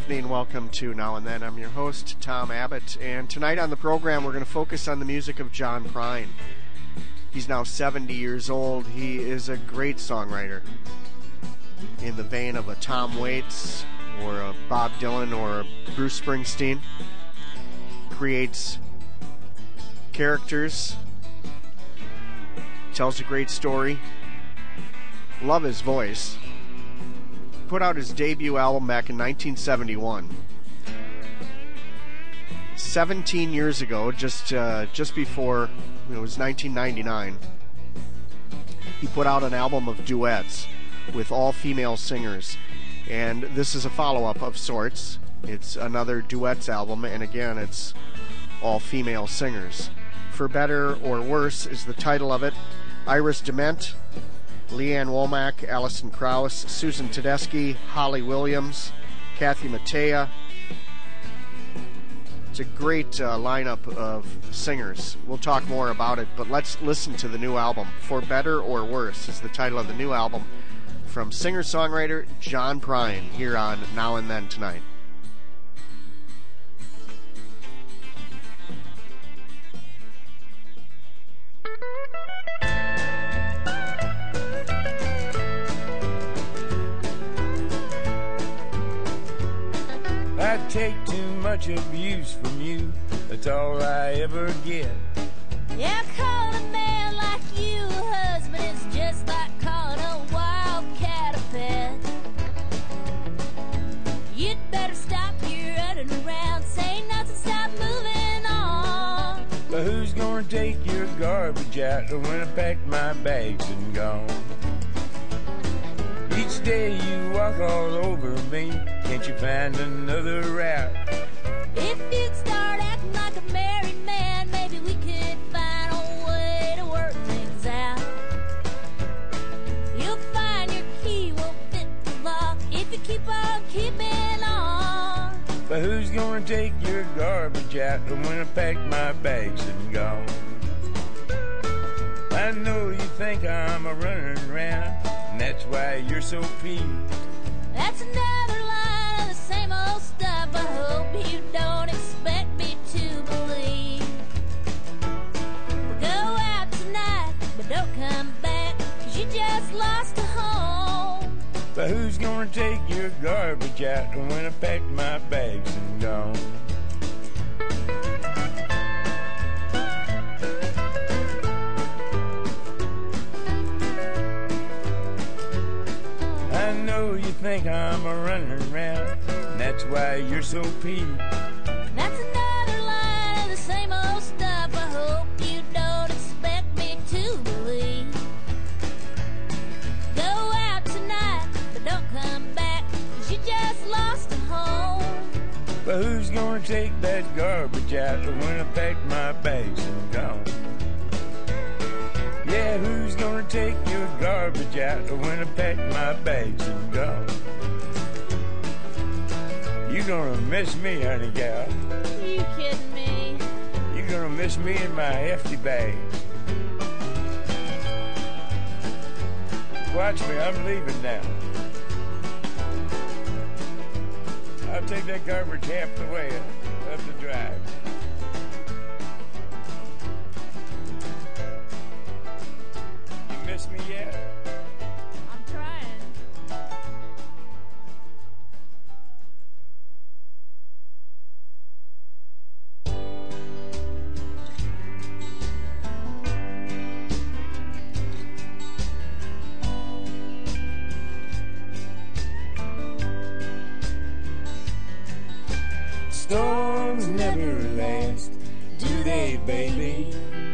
evening. Welcome to Now and Then. I'm your host, Tom Abbott, and tonight on the program we're going to focus on the music of John Prine. He's now 70 years old. He is a great songwriter in the vein of a Tom Waits or a Bob Dylan or a Bruce Springsteen. Creates characters, tells a great story. Love his voice. Put out his debut album back in 1971. 17 years ago, just before it was 1999, he put out an album of duets with all female singers, and this is a follow-up of sorts. It's another duets album, and again, it's all female singers. For Better or Worse is the title of it. Iris DeMent, Leanne Womack, Alison Krauss, Susan Tedeschi, Holly Williams, Kathy Mattea. It's a great lineup of singers. We'll talk more about it, but let's listen to the new album. For Better or Worse is the title of the new album from singer-songwriter John Prine here on Now and Then tonight. I take too much abuse from you, that's all I ever get. Yeah, calling a man like you a husband is just like calling a wildcat a pet. You'd better stop your running around, saying nothing, stop moving on. But who's gonna take your garbage out when I pack my bags and gone? Each day you walk all over me, can't you find another route? If you'd start acting like a married man, maybe we could find a way to work things out. You'll find your key won't fit the lock if you keep on keeping on. But who's gonna take your garbage out when I pack my bags and gone? I know you think I'm a running around, and that's why you're so peeved. That's another line of the same old stuff I hope you don't expect me to believe. We'll go out tonight, but don't come back, 'cause you just lost a home. But who's gonna take your garbage out when I pack my bags and gone? I know you think I'm a running around, and that's why you're so peeved. That's another line of the same old stuff I hope you don't expect me to believe. Go out tonight, but don't come back, 'cause you just lost a home. But who's gonna take that garbage out when I pack my bags and gone? Yeah, who's gonna take your garbage out when I pack my bags and gone? You gonna miss me, honey gal. You kidding me? You gonna miss me in my hefty bag. Watch me, I'm leaving now. I'll take that garbage half the way up the drive. You miss me yet? I'm trying. Storms never last, do they, baby?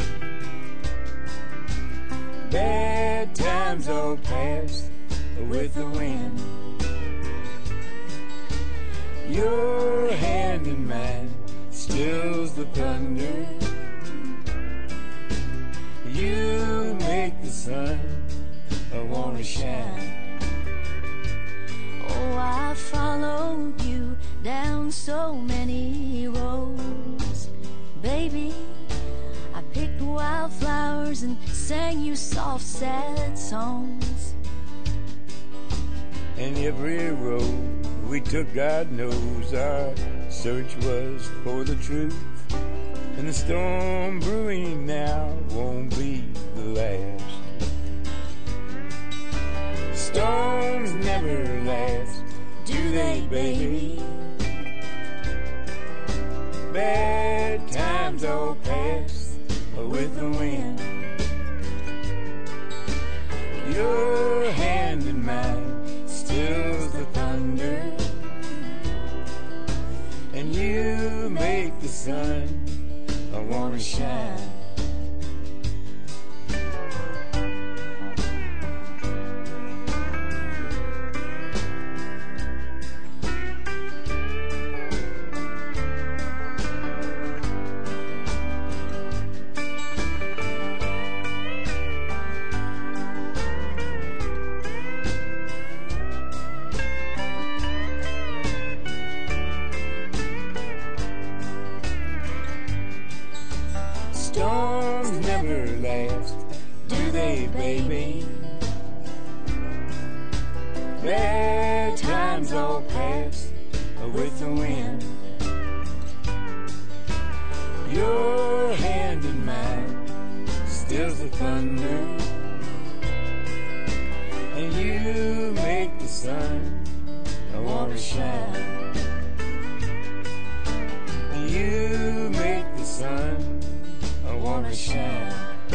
Bad times all past with the wind. Your hand in mine stills the thunder. You make the sun wanna shine. Oh, I followed you down so many roads, baby. I picked wildflowers and sang you soft, sad songs. And every road we took, God knows our search was for the truth. And the storm brewing now won't be the last. Storms never last, do they, baby? Bad times all pass with the wind. Your hand in mine stills the thunder, and you make the sun wanna shine. Storms never last, do they, baby? Bad times all pass with the wind. Your hand in mine stills the thunder, and you make the sun wanna shine. You make the sun wanna shine.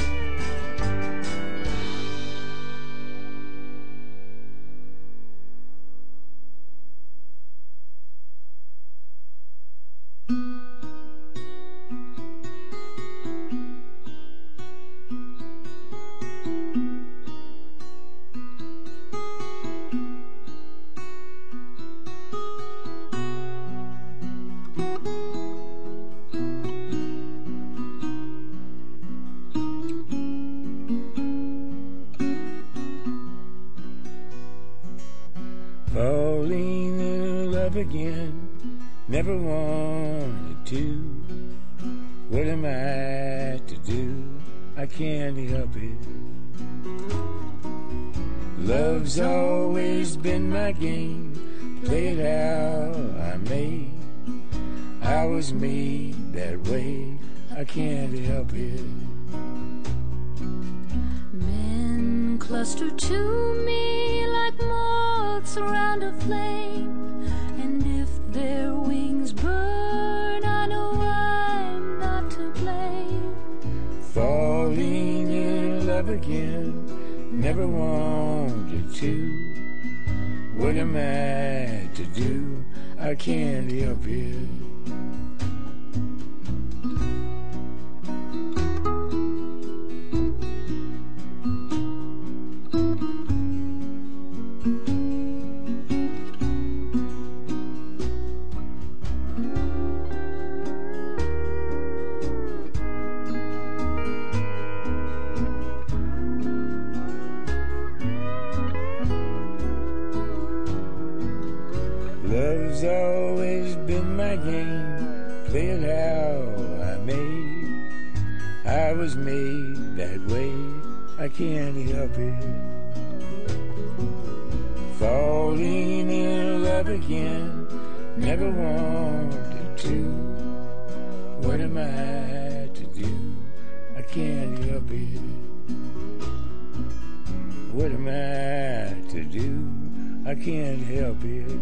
Falling in love again, never wanted to. What am I to do? I can't help it. Love's always been my game, play it how I may. I was made that way, I can't help it. Men cluster to me like moths around a flame, and if their wings burn, I know I'm not to blame. Falling in love again, never wanted to. What am I to do? I can't help it. Love's always been my game, play it how I may. I was made that way, I can't help it. Falling in love again, never wanted to. What am I to do? I can't help it. What am I to do? I can't help it.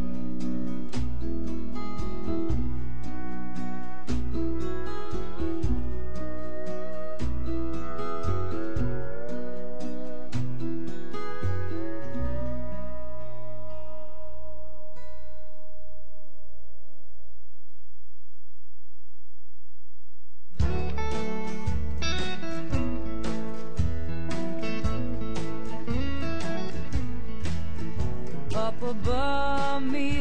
Up above me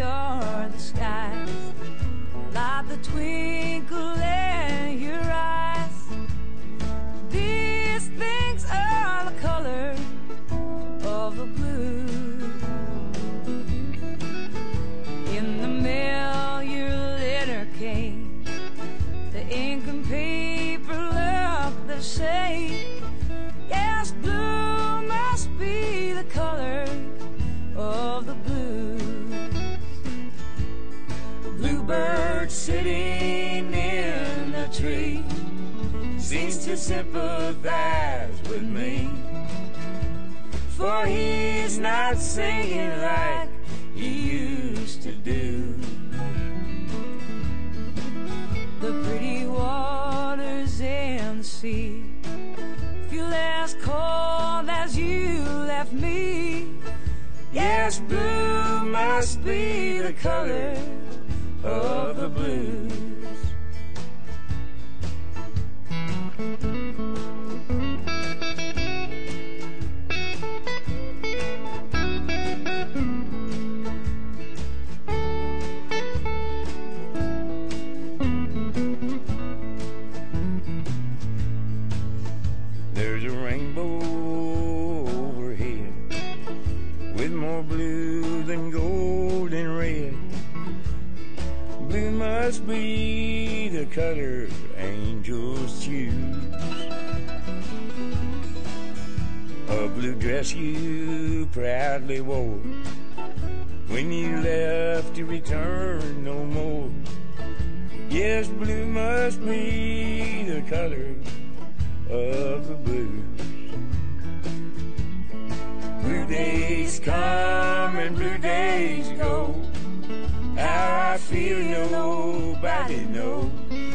tree seems to sympathize with me, for he's not singing like he used to do. The pretty waters and the sea feel as cold as you left me. Yes, blue must be the color of the blues. There's a rainbow overhead with more blue than gold and red. Blue must be the color angels choose. A blue dress you proudly wore when you left to return no more. Yes, blue must be the color of the blues. Blue days come and blue days go. How I feel nobody knows.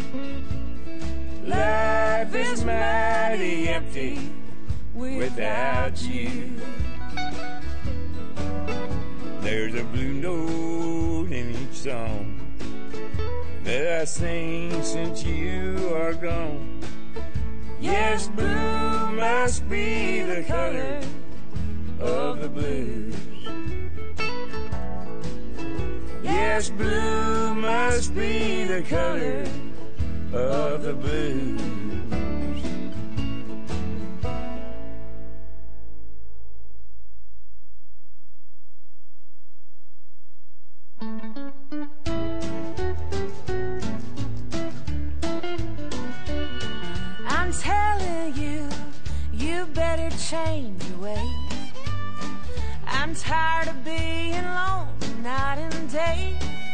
Life is mighty empty without you. There's a blue note in each song that I sing since you are gone. Yes, blue must be the color of the blues. Yes, blue must be the color of the blues. I'm telling you, you better change your ways. I'm tired of being alone night and day.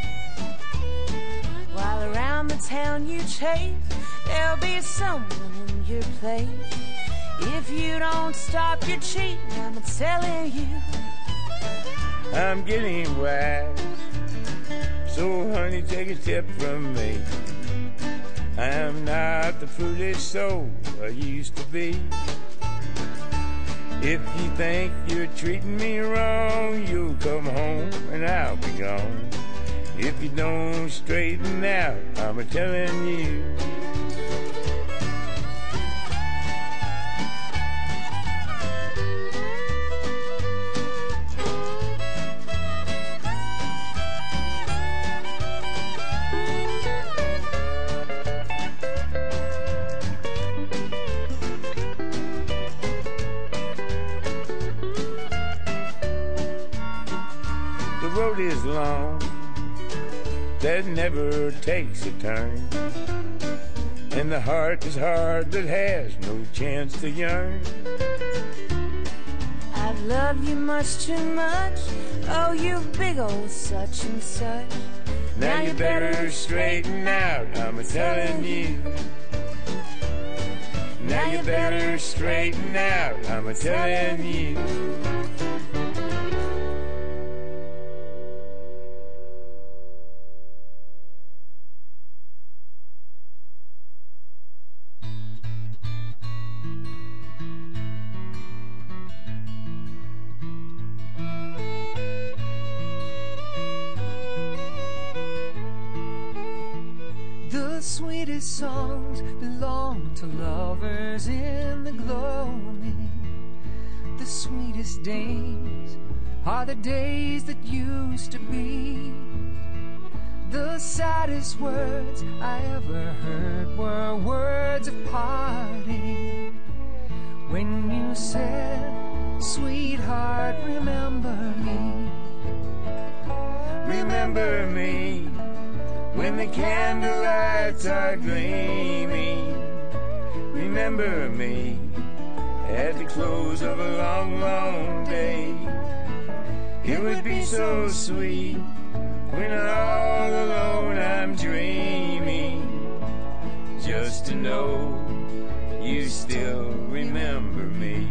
While around the town you chase, there'll be someone in your place. If you don't stop your cheating, I'm telling you, I'm getting wise. So honey, take a tip from me. I am not the foolish soul I used to be. If you think you're treating me wrong, you'll come home and I'll be gone. If you don't straighten out, I'm a-telling you. The road is long, that never takes a turn, and the heart is hard that has no chance to yearn. I've loved you much too much. Oh, you big old such and such. Now you better straighten out, I'm a-telling you. Now you better straighten out, I'm a-telling you. The sweetest songs belong to lovers in the gloaming. The sweetest days are the days that used to be. The saddest words I ever heard were words of parting. When you said, sweetheart, remember me. Remember me when the candlelights are gleaming. Remember me at the close of a long, long day. It would be so sweet when all alone I'm dreaming, just to know you still remember me.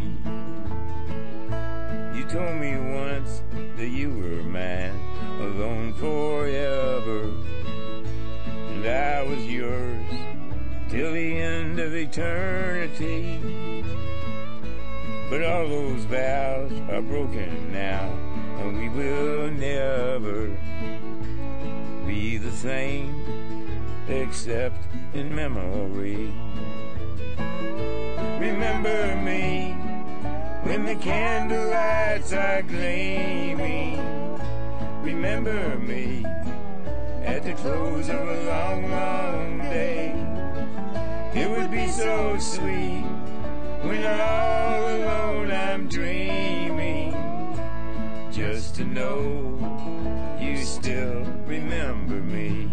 You told me once that you were mine, alone forever, and I was yours till the end of eternity. But all those vows are broken now, and we will never be the same except in memory. Remember me when the candlelights are gleaming. Remember me at the close of a long, long day. It would be so sweet when all alone I'm dreaming, just to know you still remember me.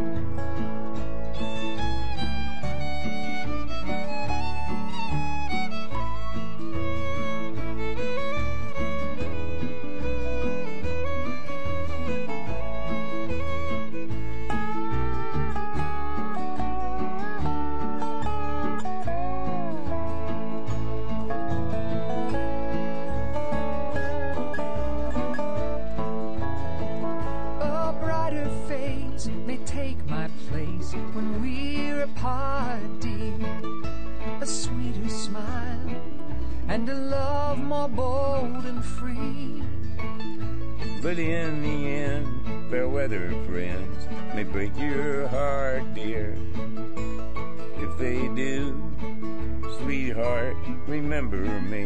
When we're apart, dear, a sweeter smile and a love more bold and free. But in the end, fair weather friends may break your heart, dear. If they do, sweetheart, remember me.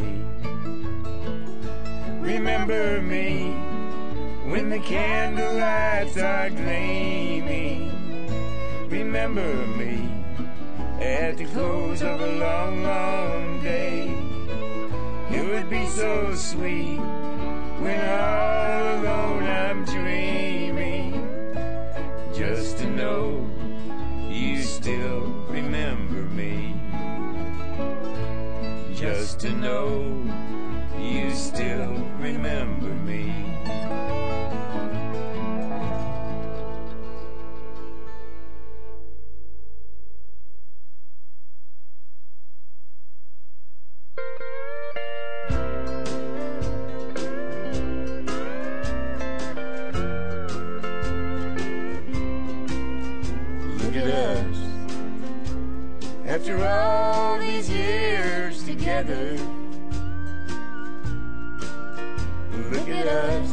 Remember me when the candlelights are gleaming. Remember me at the close of a long, long day. It would be so sweet when all alone I'm dreaming, just to know you still remember me. Just to know you still remember me. After all these years together, look at us.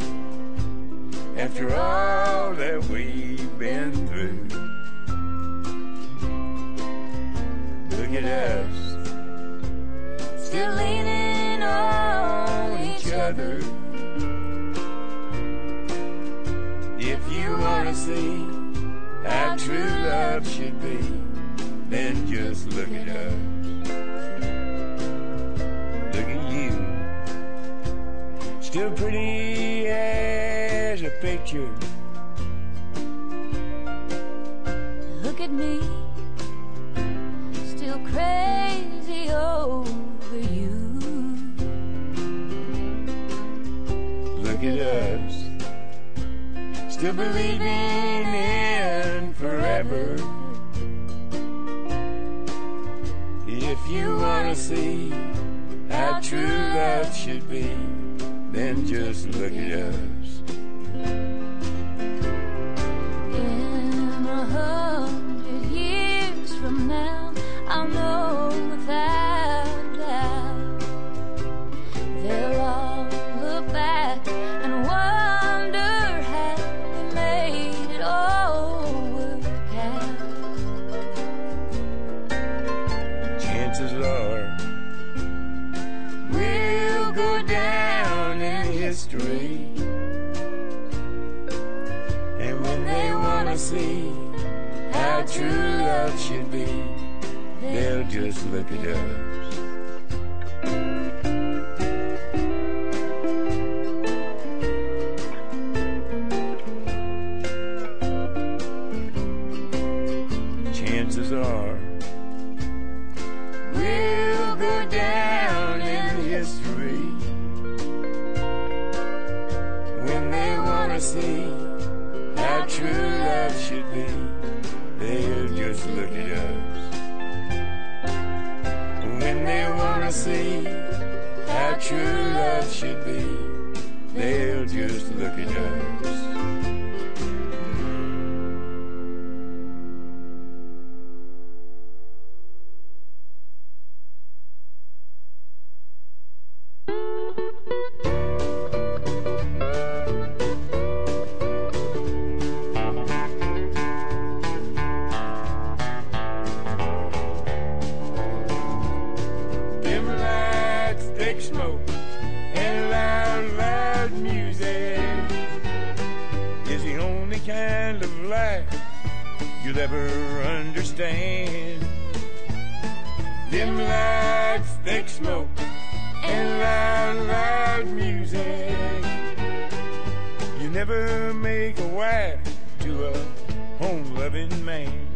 After all that we've been through, look at us, still leaning on each other. If you want to see how true love should be, then just look at us. Look at you, still pretty as a picture. Look at me, still crazy over you. Look at us, still believing in forever. If you want to see how true love should be, then just look at us. In 100 years from now, I'll know without doubt they'll all look back and wonder how we made it all work out. Chances are we'll go down in history, and when they want to see how true love should be, they'll just look at us. Chances are we'll go down in history, when they want to see how true love should be, they'll just look at us. wanna see how true love should be, they'll just look at us. You'll ever understand. Dim lights, thick smoke, and loud music. You never make a wife to a home-loving man.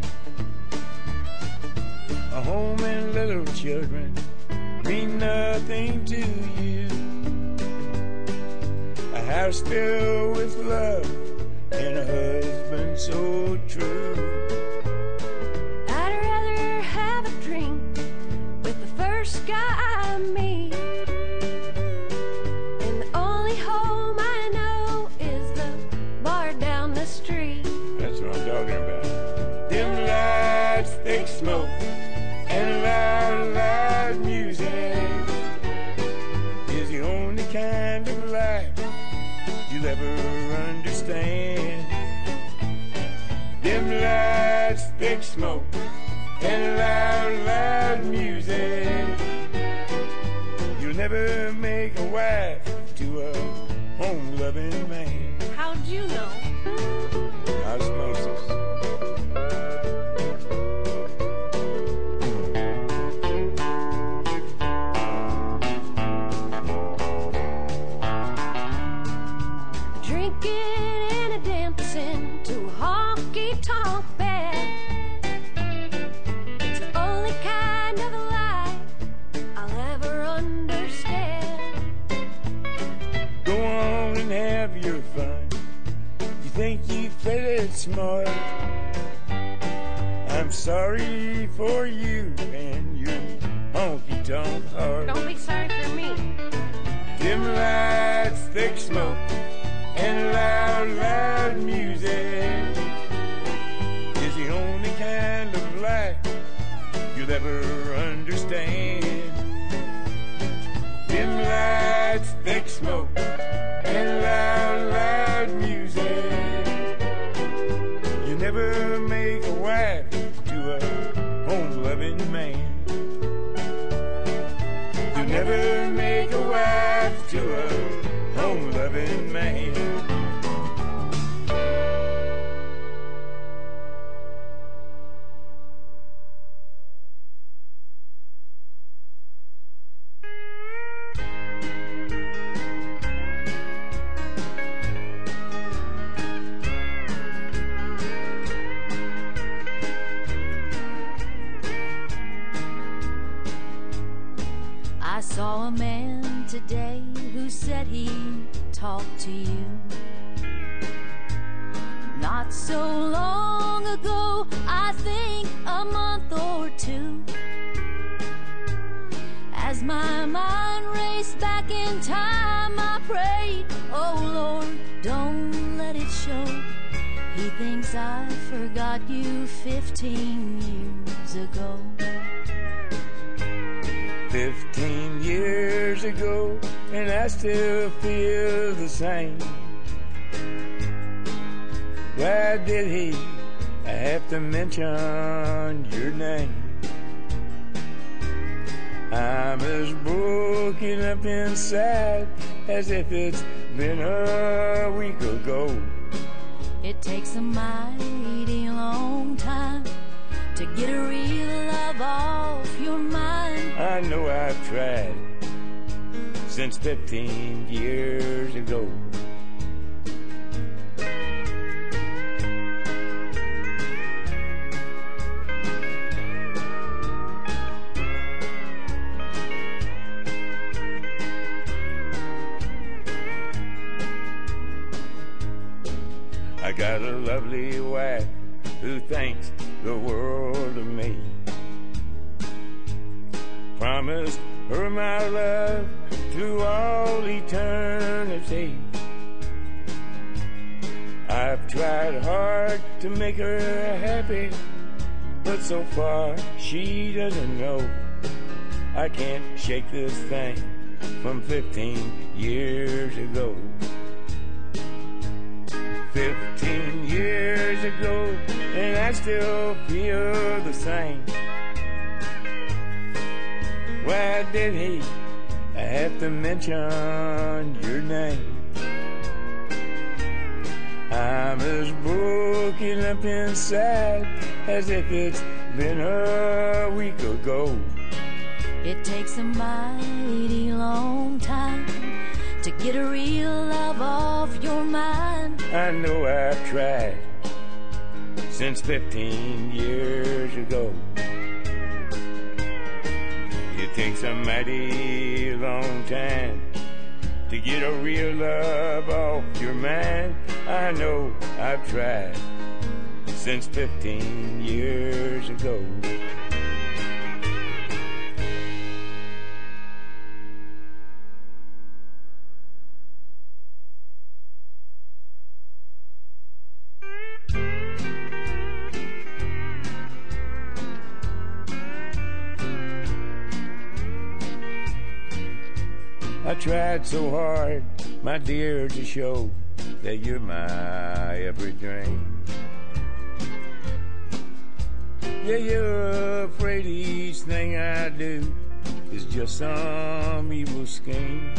A home and little children mean nothing to you. A house filled with love and a husband so true. I'd rather have a drink with the first guy I meet, and the only home I know is the bar down the street. That's what I'm talking about. Dim lights, thick smoke, and loud music is the only kind of life you'll ever understand. Dim lights, thick smoke, and loud music. You'll never make a wife to a home-loving man. How'd you know? Osmosis. Smart. I'm sorry for you and your honky-tonk heart. Don't be sorry for me. Dim lights, thick smoke, and loud music is the only kind of life you'll ever understand. Dim lights, thick smoke, and loud music. Never make a wife to a home-loving man. You never make a wife to a home-loving man. I saw a man today who said he'd talk to you. Not so long ago, I think a month or two. As my mind raced back in time, I prayed, oh Lord, don't let it show. He thinks I forgot you 15 years ago. 15 years ago, and I still feel the same. Why did he have to mention your name? I'm as broken up inside as if it's been a week ago. It takes a mighty long time to get a real love off your mind. I know I've tried since 15 years ago. I got a lovely wife who thinks the world of me. Promised her my love through all eternity. I've tried hard to make her happy, but so far she doesn't know. I can't shake this thing from 15 years ago. 15 years ago, and I still feel the same. Why did he have to mention your name? I'm as broken up inside as if it's been a week ago. It takes a mighty long time to get a real love off your mind. I know I've tried since 15 years ago. It takes a mighty long time to get a real love off your mind. I know I've tried since 15 years ago. I tried so hard, my dear, to show that you're my every dream. Yeah, you're afraid each thing I do is just some evil scheme.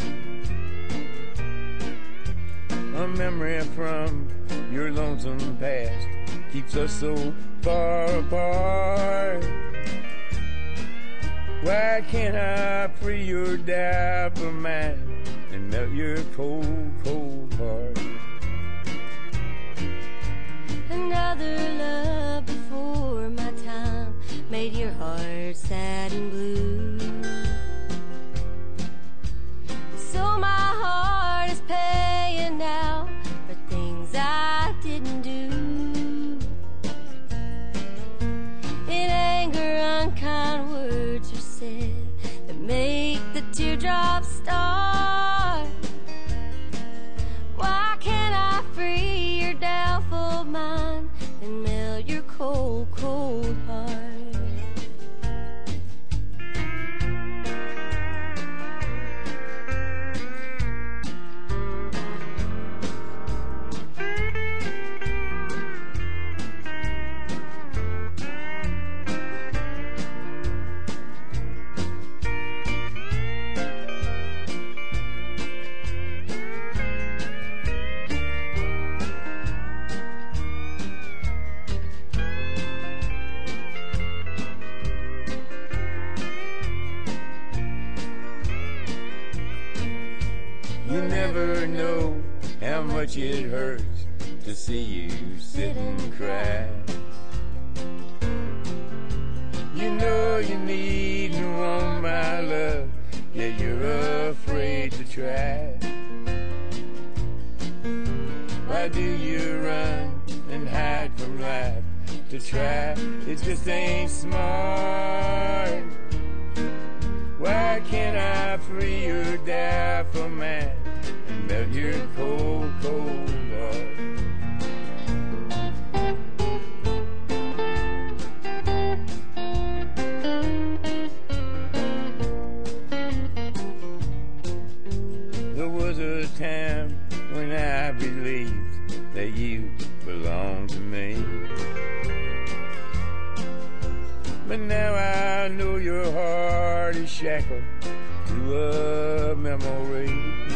A memory from your lonesome past keeps us so far apart. Why can't I free your dapper mind and melt your cold, cold heart? Another love before my time made your heart sad and blue. So my heart is paying now for things I didn't do. In anger, unkind words are said that make the teardrops start. Why can't I free your doubtful mind and melt your cold, cold heart? How much it hurts to see you sit and cry. You know you need and want my love, yet you're afraid to try. Why do you run and hide from life to try? It just ain't smart. Why can't I free your doubtful mind and melt your cold, cold heart? There was a time when I believed that you belonged to me, but now I know your heart is shackled to a memory.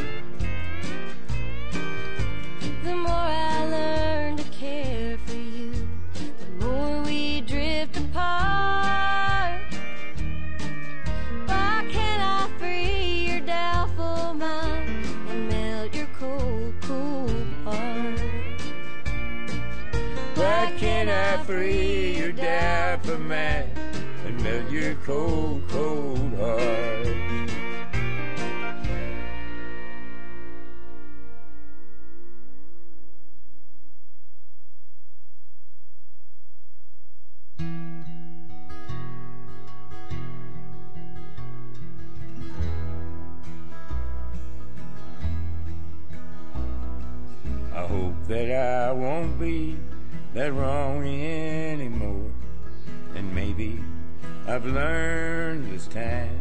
The more I learn to care for you, the more we drift apart. Why can't I free your doubtful mind and melt your cold, cold heart? Why can't I free your doubtful mind and melt your cold, cold heart? that I won't be that wrong anymore. And maybe I've learned this time.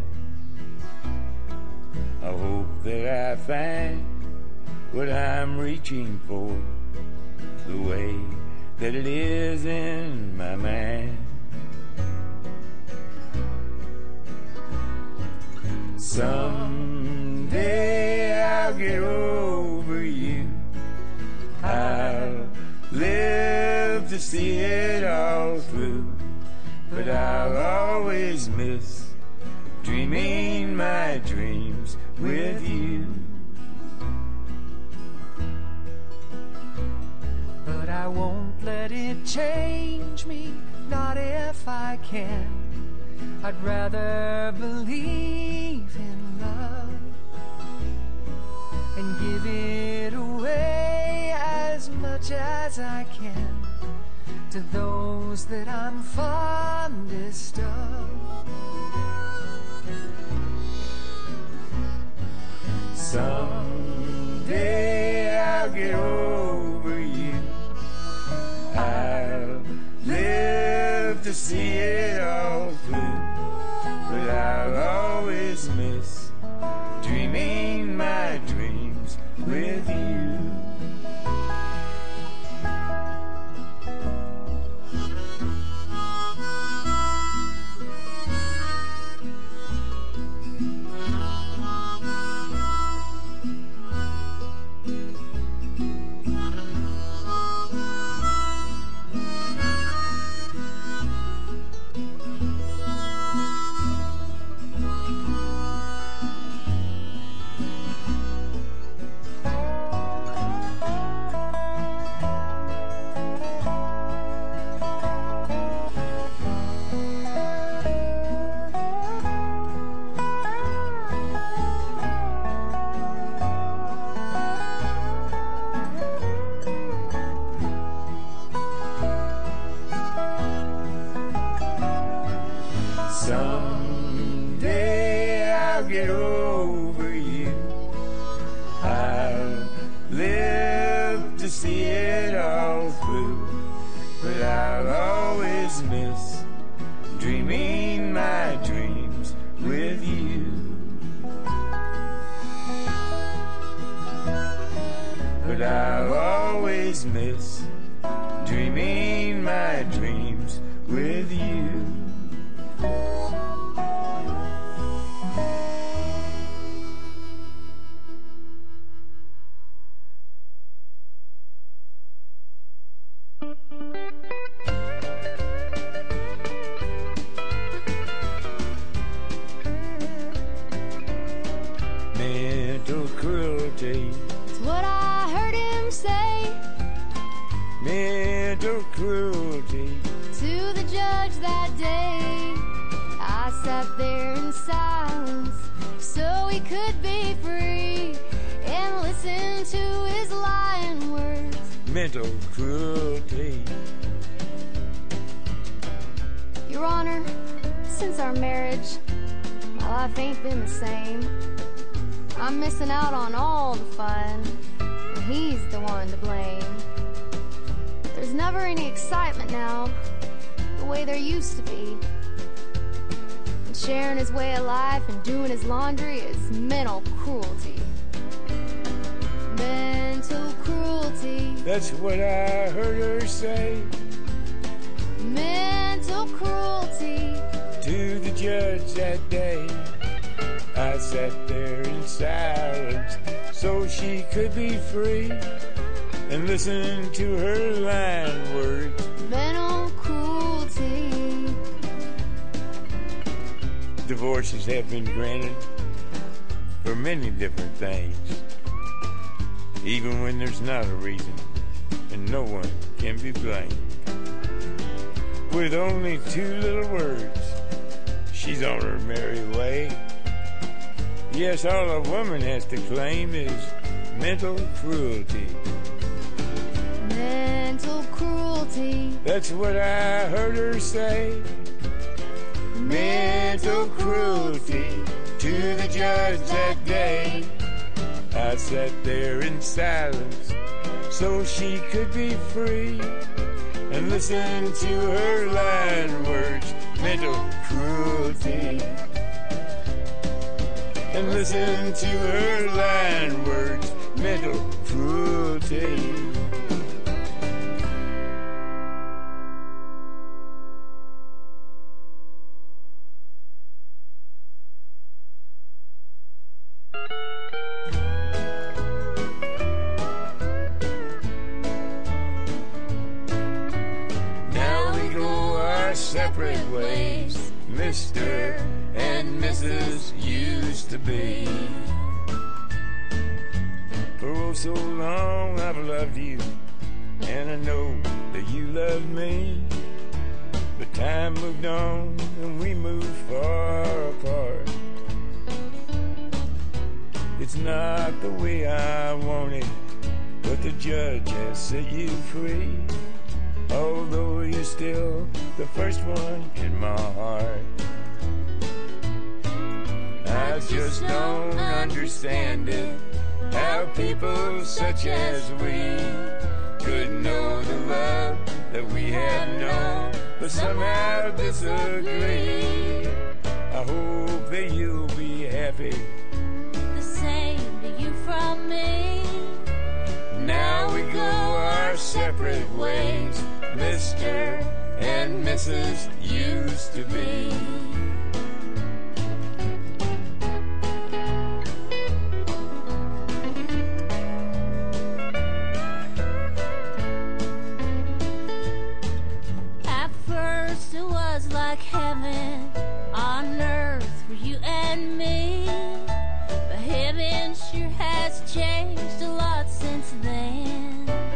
I hope that I find what I'm reaching for, the way that it is in my mind. Someday I'll get over you. I'll live to see it all through. But I'll always miss dreaming my dreams with you. But I won't let it change me, not if I can. I'd rather believe in love and give it away as much as I can to those that I'm fondest of. Someday I'll get over you. I'll live to see it all through. But I'll always miss dreaming my dreams with you. Someday I'll get over you. I'll live to see it all through. But I'll always miss dreaming my dreams with you. But I'll always miss dreaming my dreams with you. Mental cruelty. It's what I heard him say Mental cruelty. to the judge that day. I sat there in silence so he could be free and listen to his lying words. Mental cruelty. Your Honor, since our marriage, my life ain't been the same. I'm missing out on all the fun, and he's the one to blame. There's never any excitement now, the way there used to be. And sharing his way of life and doing his laundry is mental cruelty. Mental cruelty. That's what I heard her say Mental cruelty. to the judge that day. I sat there in silence so she could be free and listen to her lying words. Mental cruelty. Divorces have been granted for many different things, even when there's not a reason, and no one can be blamed. With only 2 little words, she's on her merry way. Yes, all a woman has to claim is mental cruelty. Mental cruelty. That's what I heard her say. Mental cruelty to the judge that day. I sat there in silence so she could be free. And listen to her lying words, mental cruelty. And listen to her lying words, mental cruelty. Separate ways, Mr. and Mrs. used to be. For oh so long I've loved you, and I know that you love me. But time moved on and we moved far apart. It's not the way I want it, but the judge has set you free. Although you're still the first one in my heart, I just don't understand it, how people such as we could know the love that we have known, but somehow disagree. I hope that you'll be happy, the same to you from me. Now we go our separate ways, Mr. and Mrs. used to be. At first it was like heaven on earth for you and me, but heaven sure has changed a lot since then.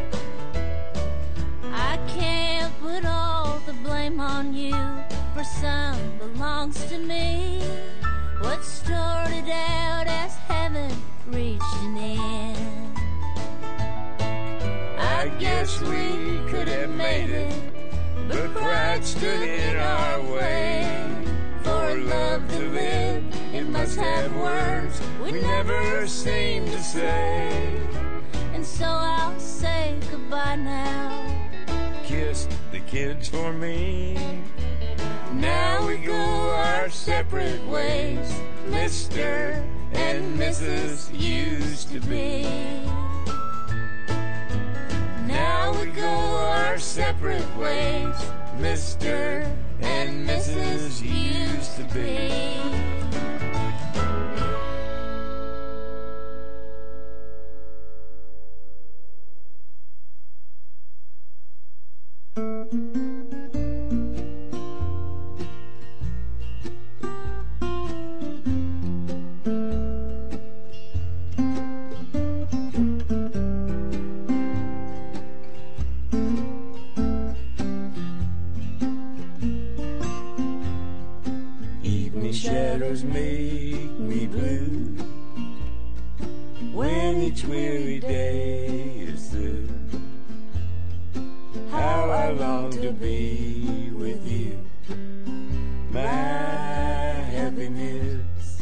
I can't put all the blame on you, for some belongs to me. What started out as heaven reached an end. I guess we could have made it, but pride stood in our way. For love to live, it must have words we never seem to say. And so I'll say goodbye now. Kiss the kids for me. Now we go our separate ways, Mr. and Mrs. used to be. Now we go our separate ways, Mr. and Mrs. used to be. Shadows make me blue when each weary day is through. How I long to be with you, my happiness.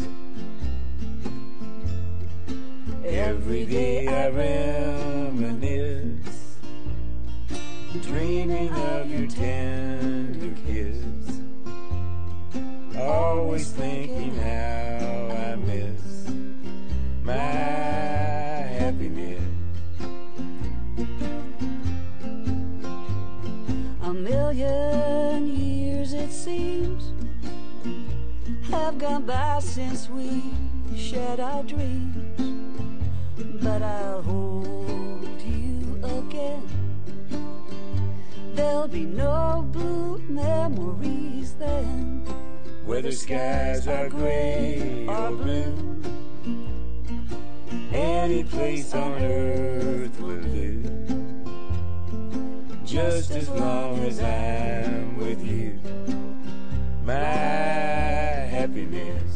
Every day I reminisce, dreaming of your tender kiss. Always thinking how I miss my happiness. A million years it seems have gone by since we shared our dreams, but I'll hold you again. There'll be no blue memories then, whether skies are gray or blue. Any place on earth will do, just as long as I'm with you, my happiness.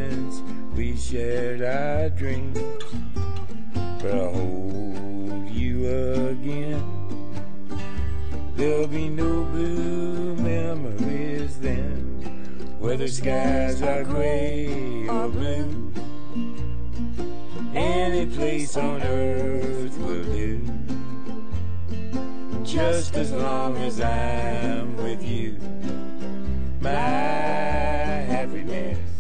since we shared our dreams. But I'll hold you again. There'll be no blue memories then, whether skies are gray or blue. Any place on earth will do, just as long as I'm with you. My happiness,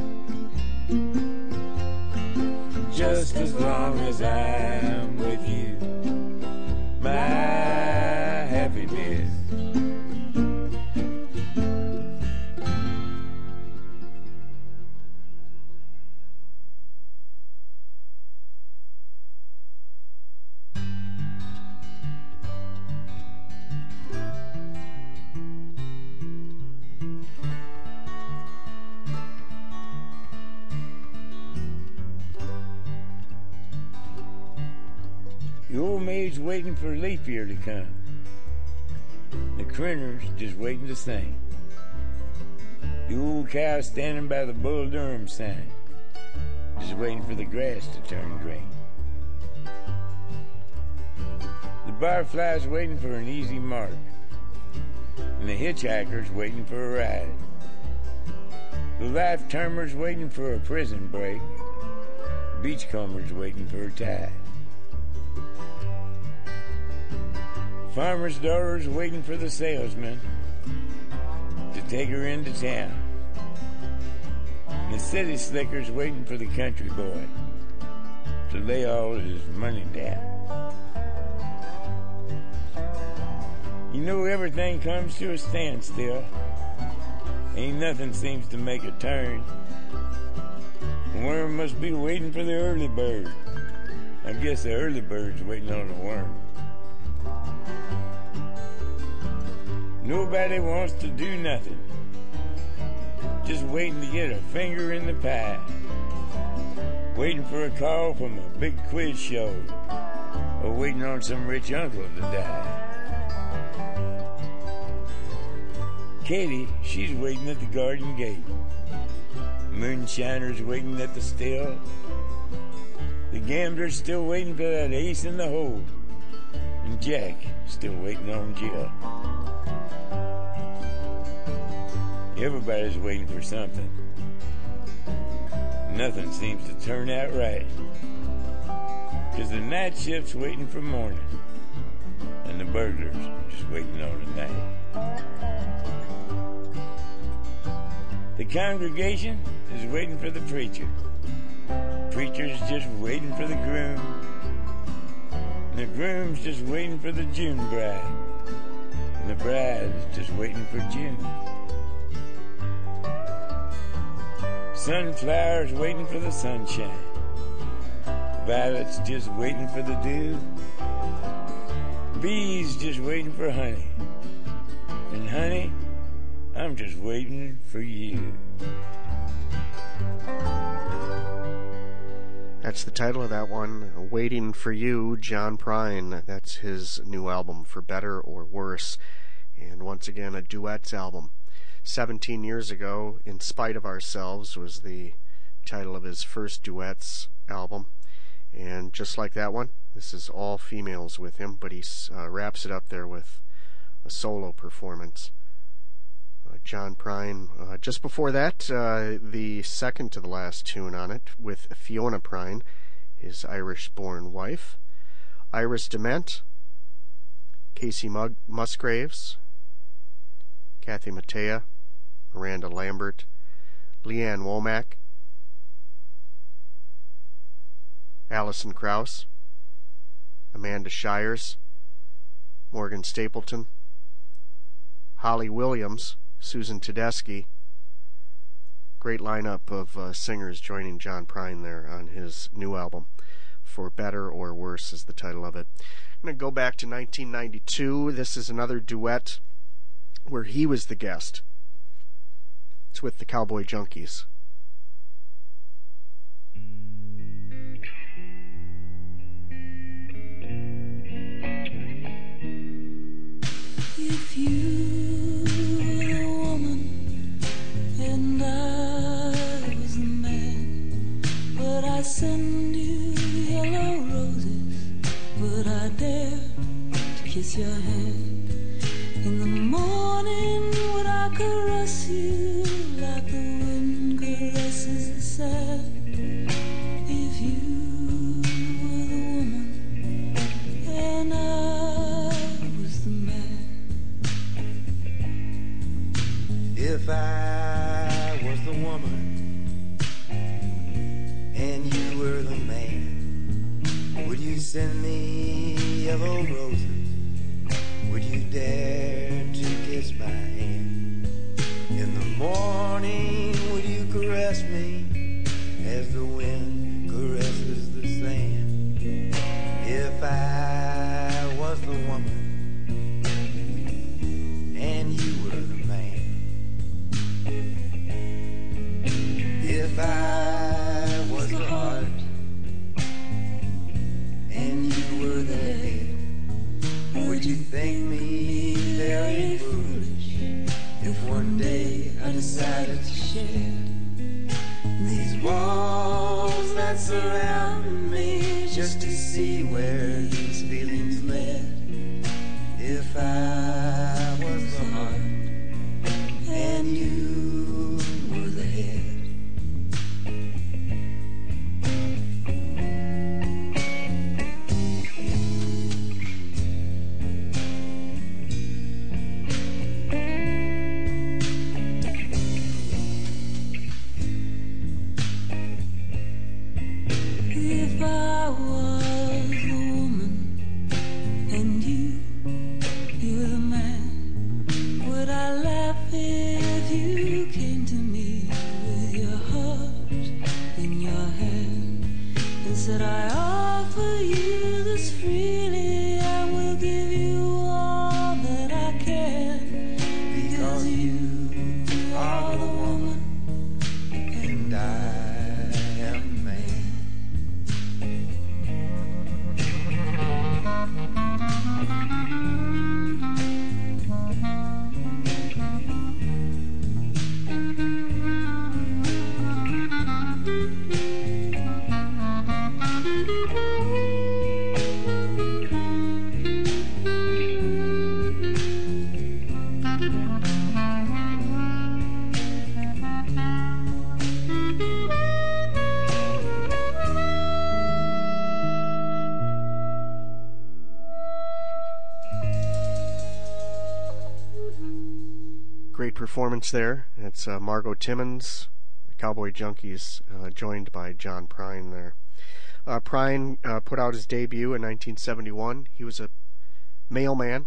just as long as I'm with you. My happiness. The old maid's waiting for leap year to come. The crinner's just waiting to sing. The old cow standing by the Bull Durham sign, just waiting for the grass to turn green. The barfly's waiting for an easy mark, and the hitchhiker's waiting for a ride. The life-termer's waiting for a prison break. The beachcomber's waiting for a tide. Farmer's daughter's waiting for the salesman to take her into town. And the city slicker's waiting for the country boy to lay all his money down. You know, everything comes to a standstill. Ain't nothing seems to make a turn. The worm must be waiting for the early bird. I guess the early bird's waiting on the worm. Nobody wants to do nothing, just waiting to get a finger in the pie, waiting for a call from a big quiz show, or waiting on some rich uncle to die. Katie, she's waiting at the garden gate. Moonshiner's waiting at the still. The gambler's still waiting for that ace in the hole, and Jack still waiting on Jill. Everybody's waiting for something. Nothing seems to turn out right, 'cause the night shift's waiting for morning, and the burglar's just waiting on the night. The congregation is waiting for the preacher. Preacher's just waiting for the groom, and the groom's just waiting for the June bride, and the bride's just waiting for June. Sunflower's waiting for the sunshine. Violet's just waiting for the dew. Bees just waiting for honey. And honey, I'm just waiting for you. That's the title of that one, Waiting for You, John Prine. That's his new album, For Better or Worse. And once again, a duets album. 17 years ago, In Spite of Ourselves was the title of his first duets album. And just like that one, this is all females with him, but he wraps it up there with a solo performance. John Prine. Just before that, the second to the last tune on it with Fiona Prine, his Irish-born wife. Iris DeMent, Casey Musgraves, Kathy Mattea, Miranda Lambert, Leanne Womack, Alison Krauss, Amanda Shires, Morgan Stapleton, Holly Williams, Susan Tedeschi. Great lineup of singers joining John Prine there on his new album. For Better or Worse is the title of it. I'm going to go back to 1992. This is another duet where he was the guest. It's with the Cowboy Junkies. If you were a woman and I was a man, I send you yellow roses? Would I dare to kiss your hand? In the morning would I caress you like the wind caresses the sand? If you were the woman and I was the man. If I was the woman and you were the man, would you send me yellow roses? Would you dare to kiss my hand? In the morning would you caress me as the wind caresses the sand? If I was the woman and you were the man. If I was the heart and you were the head, would you think me very foolish if one day I decided to shed these walls that surround me just to see where these feelings led? If I was the heart and you were the head. If I was the woman and you were the man, would I laugh if you came to me with your heart in your hand and said, I offer you this freely, I will give you all that I can, because you are the woman and I am the man. Great performance there. It's Margot Timmons, the Cowboy Junkies, joined by John Prine there. Prine put out his debut in 1971. He was a mailman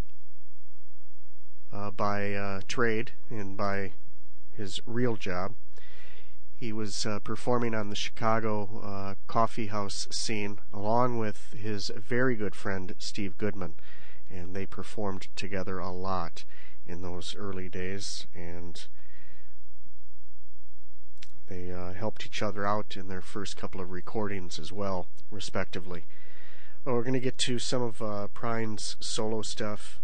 by trade and by his real job. He was performing on the Chicago coffee house scene along with his very good friend Steve Goodman, and they performed together a lot in those early days, and they helped each other out in their first couple of recordings as well, respectively. We're going to get to some of Prine's solo stuff.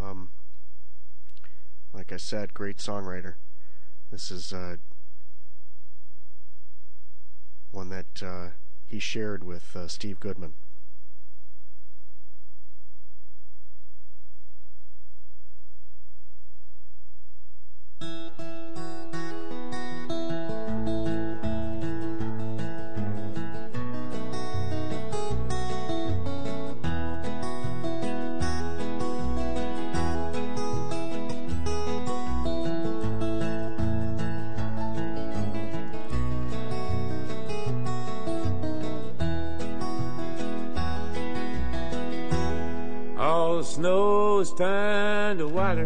Like I said, great songwriter. This is one that he shared with Steve Goodman. All the snow's turned to water.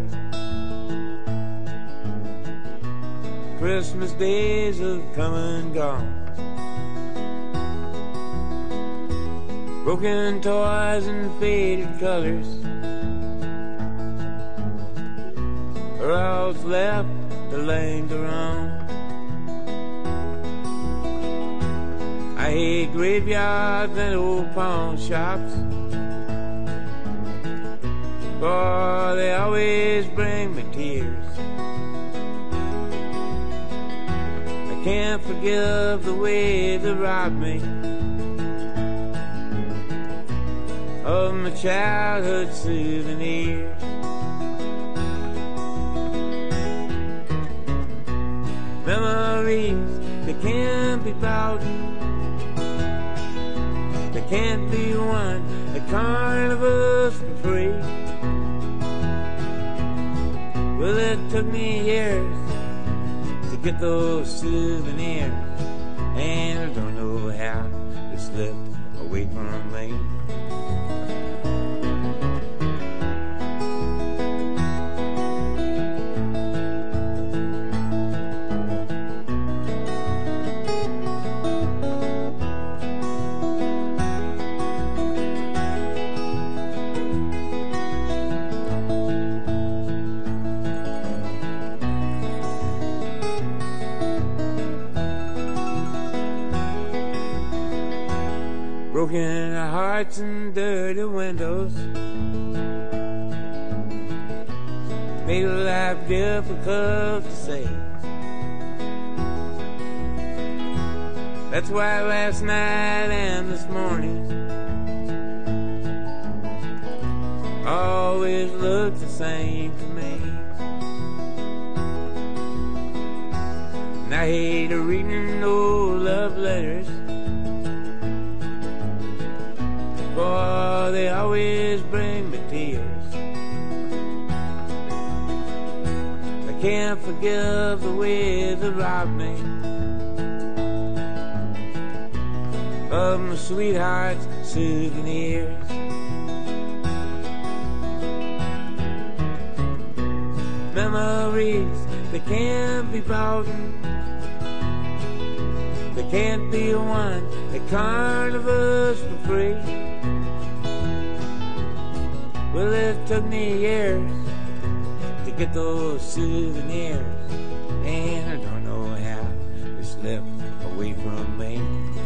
Christmas days have come and gone. Broken toys and faded colors are all that's left to linger on. I hate graveyards and old pawn shops, for they always bring me tears. I can't forgive the way they robbed me of my childhood souvenirs. Memories that can't be bought, that can't be won at carnivals for free. Well, it took me years to get those souvenirs, and I don't know how they slipped away from me. Broken hearts and dirty windows made life difficult to say. That's why last night and this morning always look the same to me. And I hate reading old love letters, for they always bring me tears. I can't forgive the way they robbed me of my sweetheart's souvenirs. Memories that can't be bought, that can't be won at carnivals for free. Well, it took me years to get those souvenirs, and I don't know how they slipped away from me.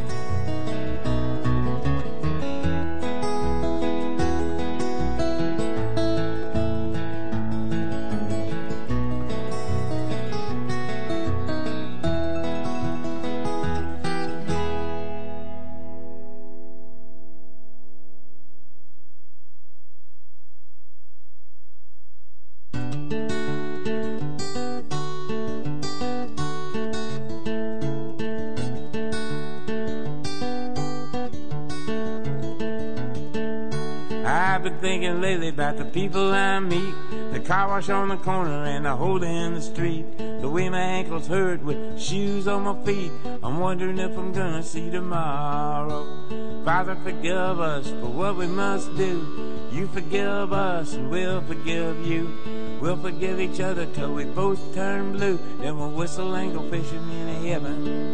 I've been thinking lately about the people I meet, the car wash on the corner and the hole in the street, the way my ankles hurt with shoes on my feet. I'm wondering if I'm gonna see tomorrow. Father, forgive us for what we must do. You forgive us and we'll forgive you. We'll forgive each other till we both turn blue. Then we'll whistle and go fishing in heaven.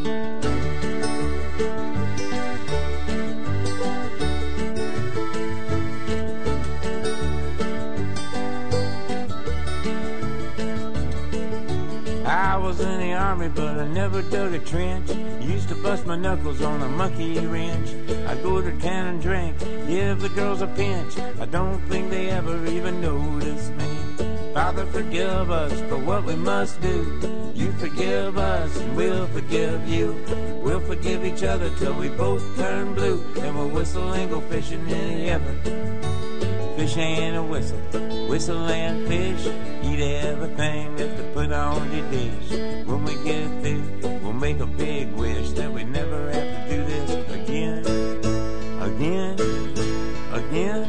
I was in the army, but I never dug a trench. Used to bust my knuckles on a monkey wrench. I'd go to town and drink, give the girls a pinch. I don't think they ever even noticed me. Father, forgive us for what we must do. You forgive us and we'll forgive you. We'll forgive each other till we both turn blue. Then we'll whistle and go fishing in heaven. Fish and a whistle, whistle and fish. Eat everything that they put on your dish. When we get through, we'll make a big wish that we never have to do this again, again, again.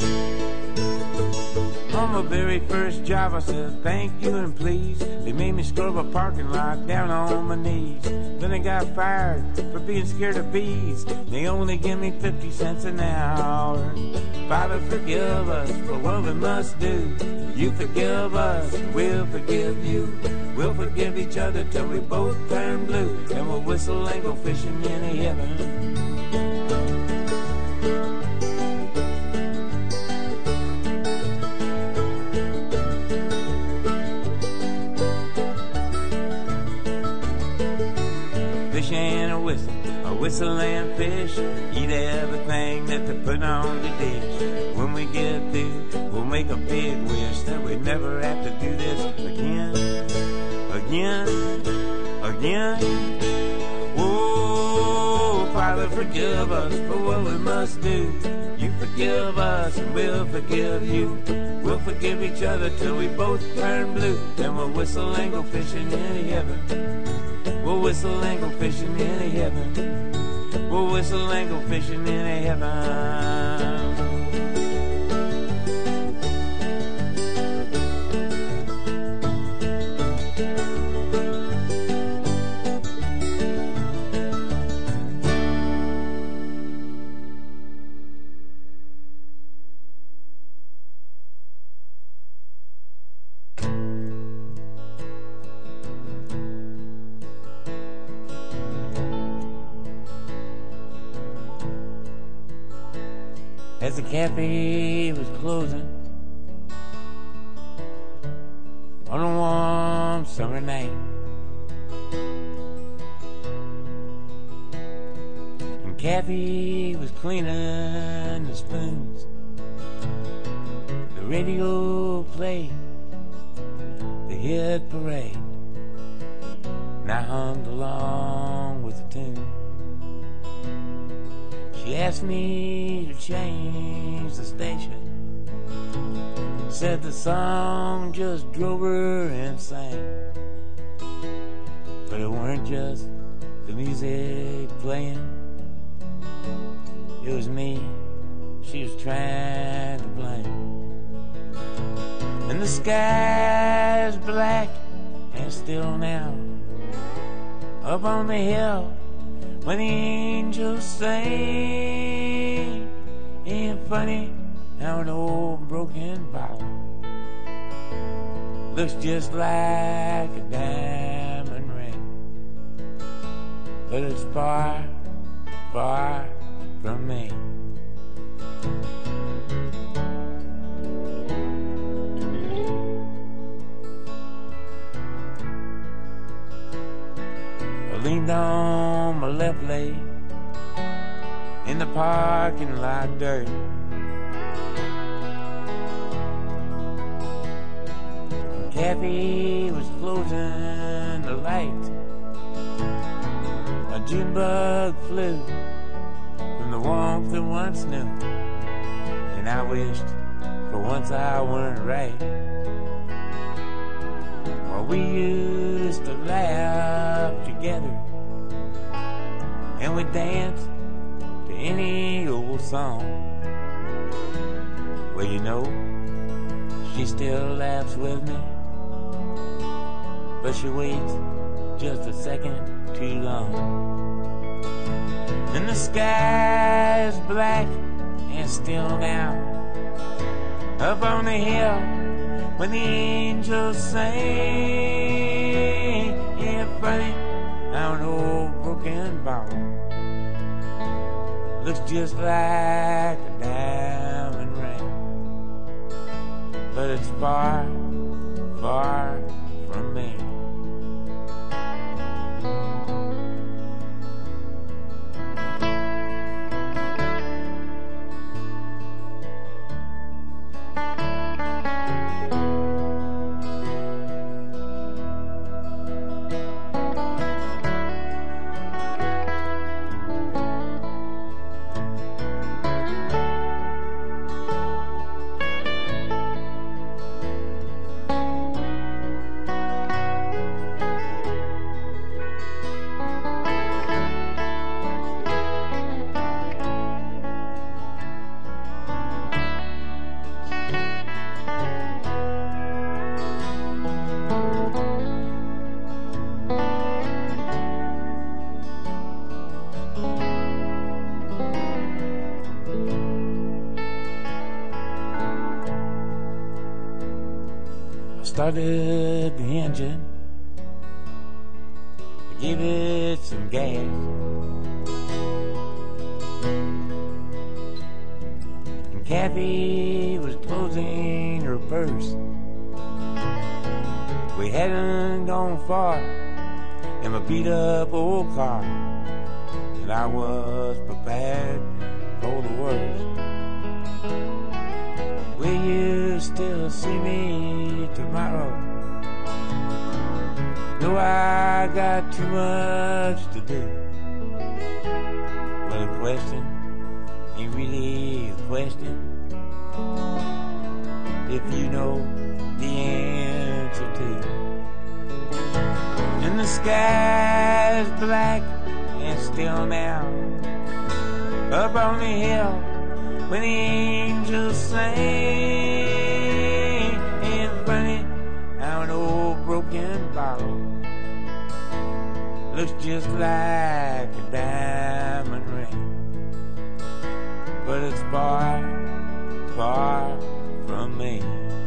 On my very first job I said thank you and please. They made me scrub a parking lot down on my knees. Then I got fired for being scared of bees. They only give me 50 cents an hour. Father, forgive us for what we must do. You forgive us and we'll forgive you. We'll forgive each other till we both turn blue. And we'll whistle and go fishing in heaven. And a whistle and fish. Eat everything that they put on the dish. When we get through, we'll make a big wish that we never have to do this again, again, again. Oh, Father, forgive us for what we must do. You forgive us and we'll forgive you. We'll forgive each other till we both turn blue. Then we'll whistle and go fishing in heaven. We'll whistle and go fishing in heaven. We'll whistle and go fishing in heaven. As the cafe was closing on a warm summer night, and Kathy was cleaning the spoons, the radio played the hit parade, and I hummed along with the tune. She asked me to change the station, said the song just drove her insane. But it weren't just the music playing, it was me she was trying to blame. And the sky is black and still now, up on the hill when the angels sing. Ain't funny how an old broken bottle looks just like a diamond ring, but it's far, far from me. I leaned on my left leg in the parking lot dirt. Kathy was closing the light. A June bug flew from the warmth that once knew, and I wished for once I weren't right. While we used to laugh together, and we danced to any old song. Well, you know, she still laughs with me, but she waits just a second too long. And the sky is black and still now, up on the hill when the angels sing. Ain't funny how an old broken bottle looks just like a diamond ring, but it's far, far from me. Started the engine, I gave it some gas, and Kathy was closing her purse. We hadn't gone far in my beat up old car, and I was prepared for the worst. Will you still see me tomorrow? No I got too much to do. Well, the question ain't really a question if you know the answer to. And the sky's black and still now. Up on the hill when the angels sing. And funny how an old broken bottle looks just like a diamond ring, but it's far, far from me.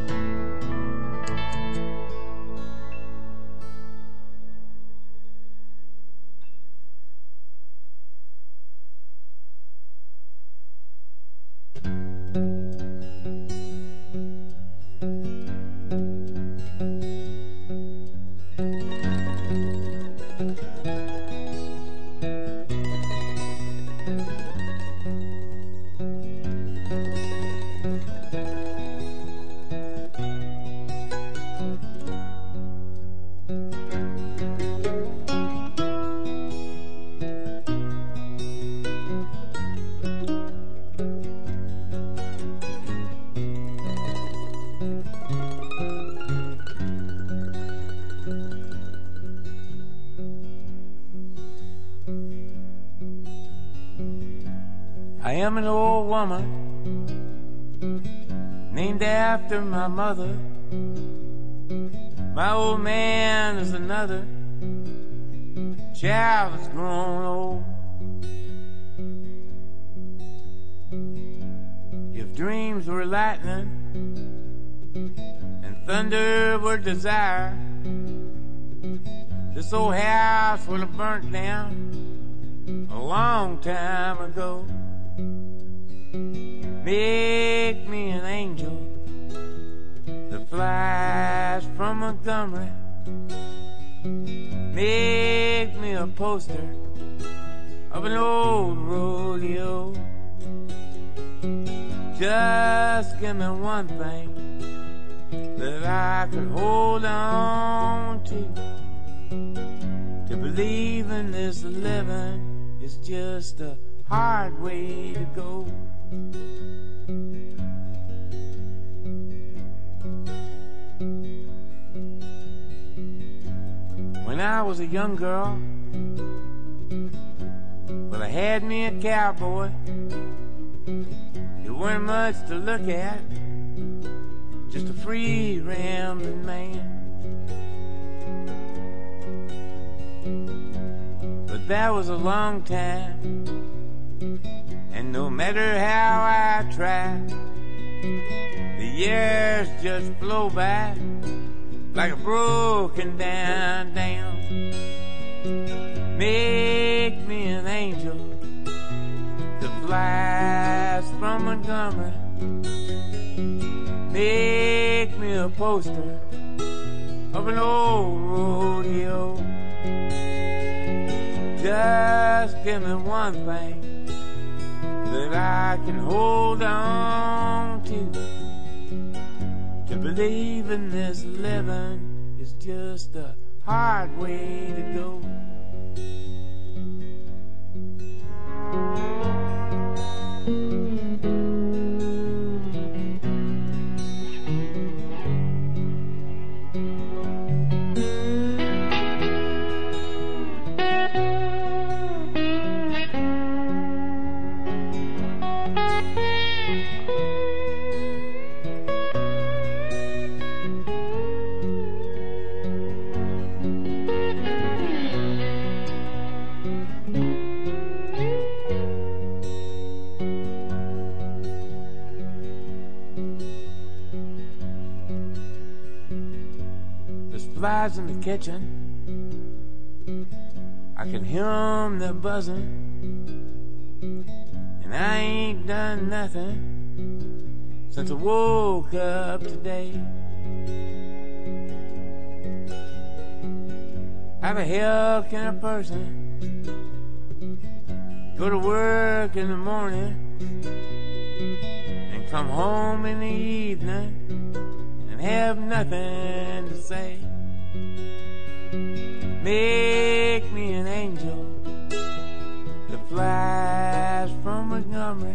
I am an old woman named after my mother. My old man is another child that's grown old. If dreams were lightning and thunder were desire, this old house would have burnt down a long time ago. Make me an angel that flies from Montgomery. Make me a poster of an old rodeo. Just give me one thing that I could hold on to. To believe in this living is just a hard way to go. When I was a young girl, well, I had me a cowboy. There weren't much to look at, just a free rambling man. But that was a long time, and no matter how I try, the years just flow by like a broken down dam. Make me an angel that flies from Montgomery. Make me a poster of an old rodeo. Just give me one thing that I can hold on to. To believe in this living is just a hard way to go. Flies in the kitchen, I can hear them, they're buzzing, and I ain't done nothing since I woke up today. How the hell can a person go to work in the morning and come home in the evening and have nothing to say? Make me an angel that flies from Montgomery.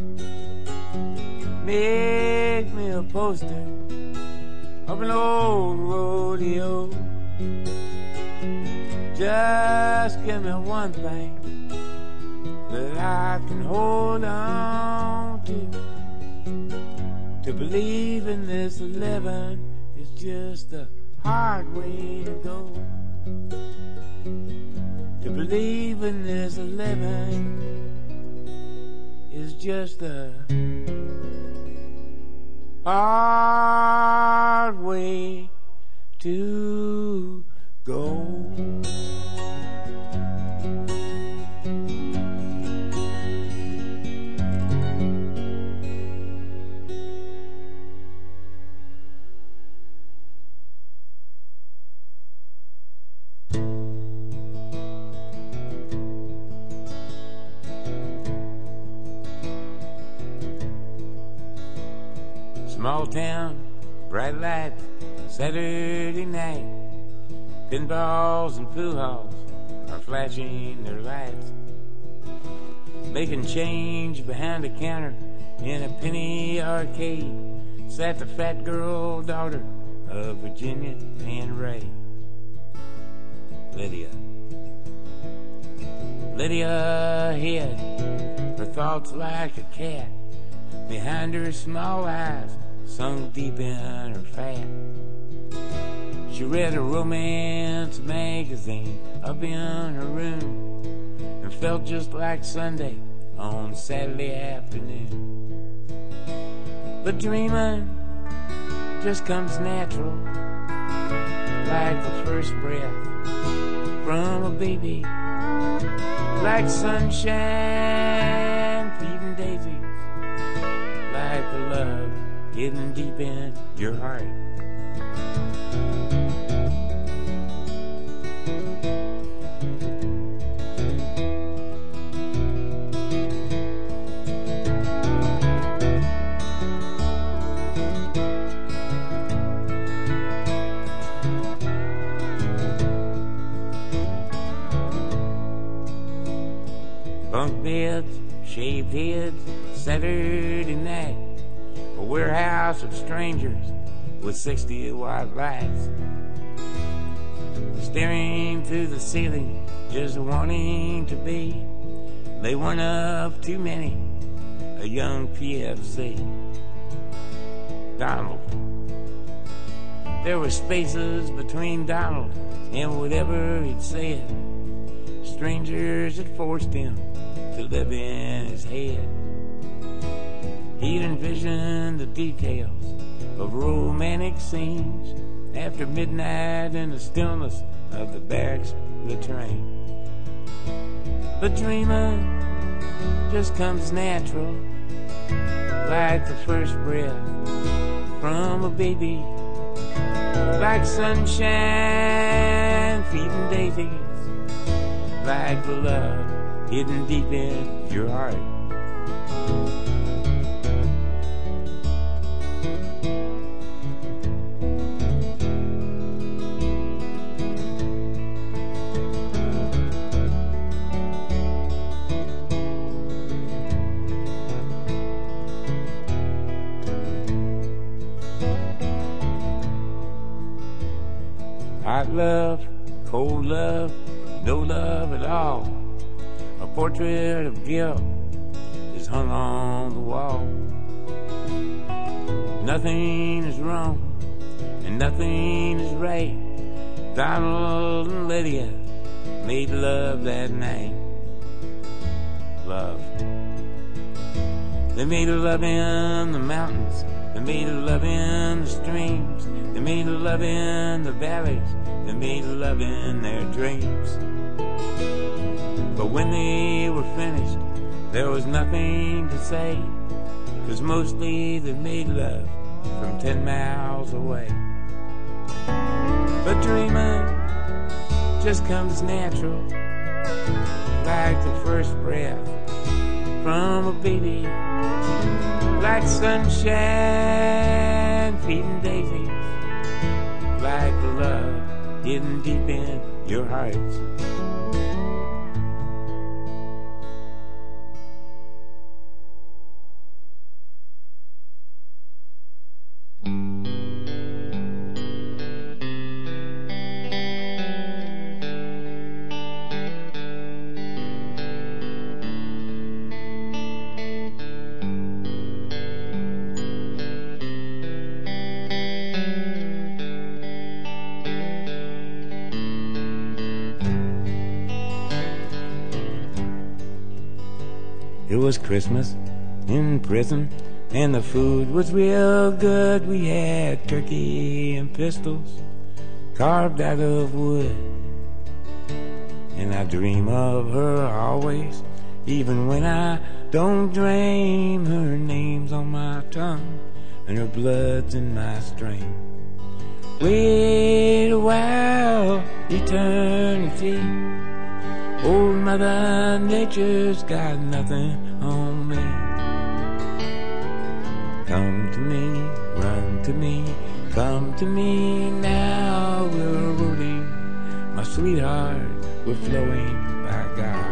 Make me a poster of an old rodeo. Just give me one thing that I can hold on to believe in this living is just a hard way to go. To believe in this living is just a hard way to go. Small town, bright light, Saturday night. Pinballs and pool halls are flashing their lights. Making change behind the counter in a penny arcade sat the fat girl daughter of Virginia and Ray. Lydia hid her thoughts like a cat behind her small eyes, sunk deep in her fat. She read a romance magazine up in her room and felt just like Sunday on Saturday afternoon. But dreaming just comes natural, like the first breath from a baby, like sunshine feeding daisies, like the love hidden deep in your heart. Bunk beds, shaved heads, Saturday night. A warehouse of strangers with 60 white lights, staring through the ceiling, just wanting to be. They weren't of too many, a young PFC. Donald. There were spaces between Donald and whatever he'd said. Strangers had forced him to live in his head. He'd envisioned the details of romantic scenes after midnight in the stillness of the barracks latrine. But dreaming just comes natural, like the first breath from a baby, like sunshine feeding daisies, like the love hidden deep in your heart. Hot love, cold love, no love at all. A portrait of guilt is hung on the wall. Nothing is wrong and nothing is right. Donald and Lydia made love that night. Love. They made love in the mountains. They made love in the streams. They made love in the valleys. They made love in their dreams. But when they were finished, there was nothing to say, 'cause mostly they made love from 10 miles away. But dreaming just comes natural, like the first breath from a baby, like sunshine feeding daisies, like the love hidden deep in your hearts. It was Christmas in prison, and the food was real good. We had turkey and pistols carved out of wood. And I dream of her always, even when I don't dream. Her name's on my tongue, and her blood's in my stream. Wait a while, eternity. Old Mother Nature's got nothing on me. Come to me, run to me, come to me now. We're rooting, my sweetheart, we're flowing by God.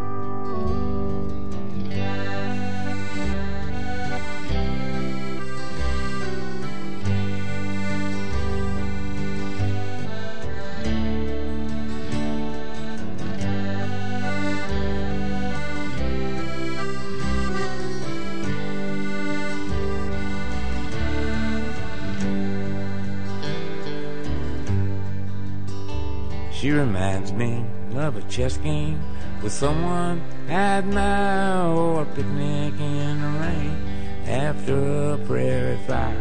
She reminds me of a chess game with someone I admire, or a picnic in the rain after a prairie fire.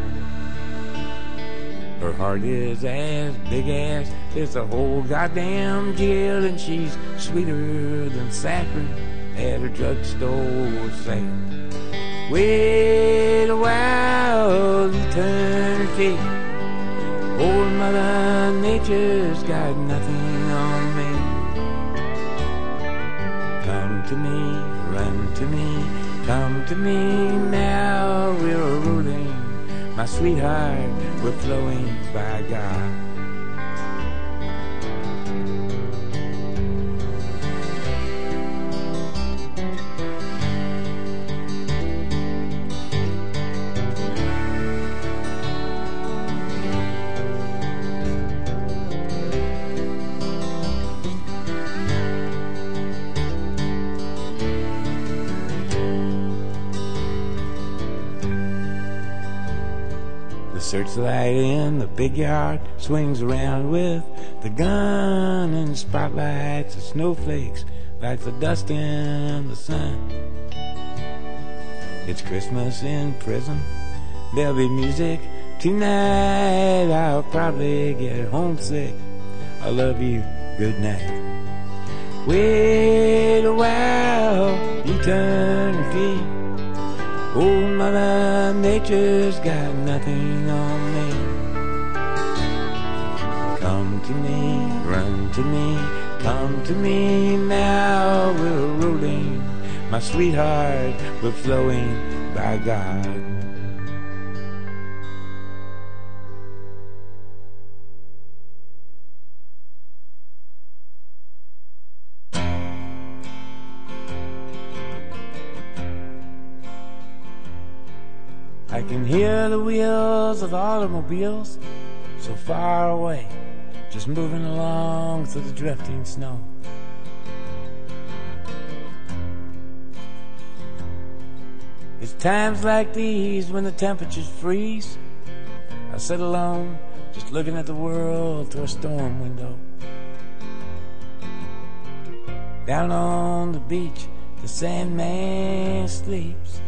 Her heart is as big as there's a whole goddamn jail, and she's sweeter than saccharine at her drugstore sale. Wait a while, eternity. Old Mother Nature's got nothing on me. Come to me, run to me, come to me now. We're ruling, my sweetheart, we're flowing by God. Searchlight in the big yard swings around with the gun, and spotlights of snowflakes like the dust in the sun. It's Christmas in prison, there'll be music tonight. I'll probably get homesick. I love you, good night. Wait a while, eternity. Old Mother Nature's got nothing on me. Come to me, run to me, come to me now. We're rolling, my sweetheart, we're flowing by God. I can hear the wheels of automobiles so far away, just moving along through the drifting snow. It's times like these when the temperatures freeze. I sit alone, just looking at the world through a storm window. Down on the beach, the Sandman sleeps.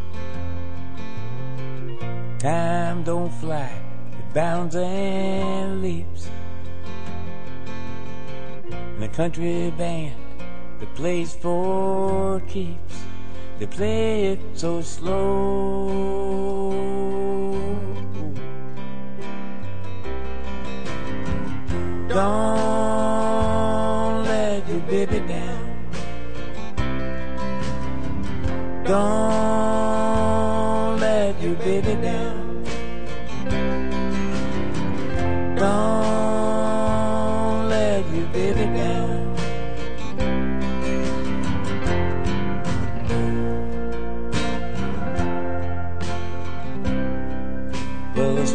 Time don't fly, it bounds and leaps. And the country band that plays for keeps, they play it so slow. Don't let your baby down. Don't let your baby down. Don't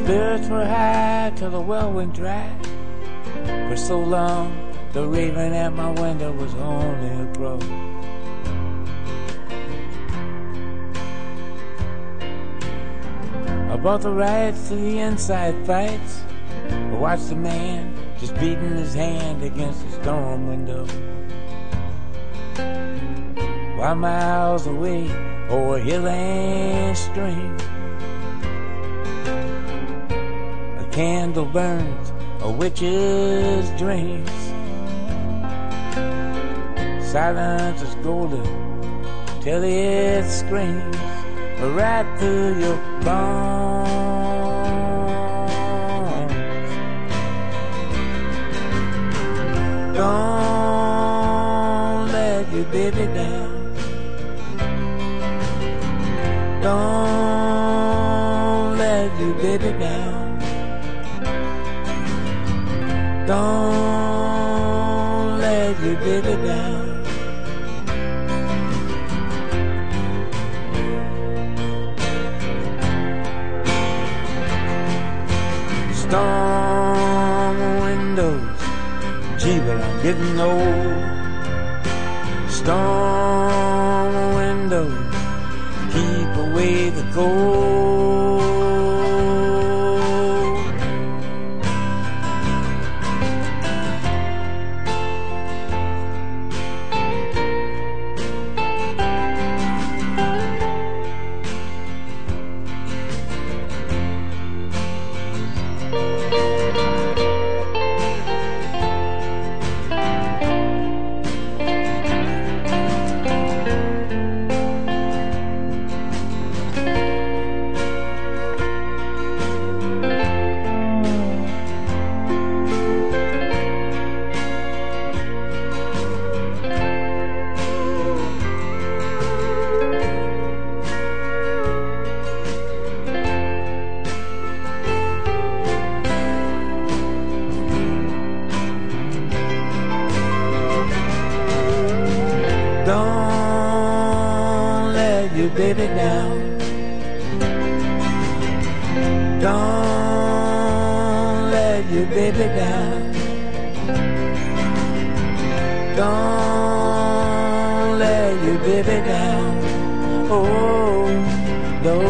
spirits were high till the well went dry. For so long, the raven at my window was only a crow. I bought the rights to the inside fights. I watched the man just beating his hand against the storm window. While miles away over hill and stream, a candle burns a witch's dreams. Silence is golden till it screams right through your bones. Don't let your baby down. Don't let your baby down. Don't let your baby down. Storm windows, gee, but I'm getting old. Storm windows, keep away the cold. Baby down. Don't let your baby down. Don't let your baby down. Oh, no.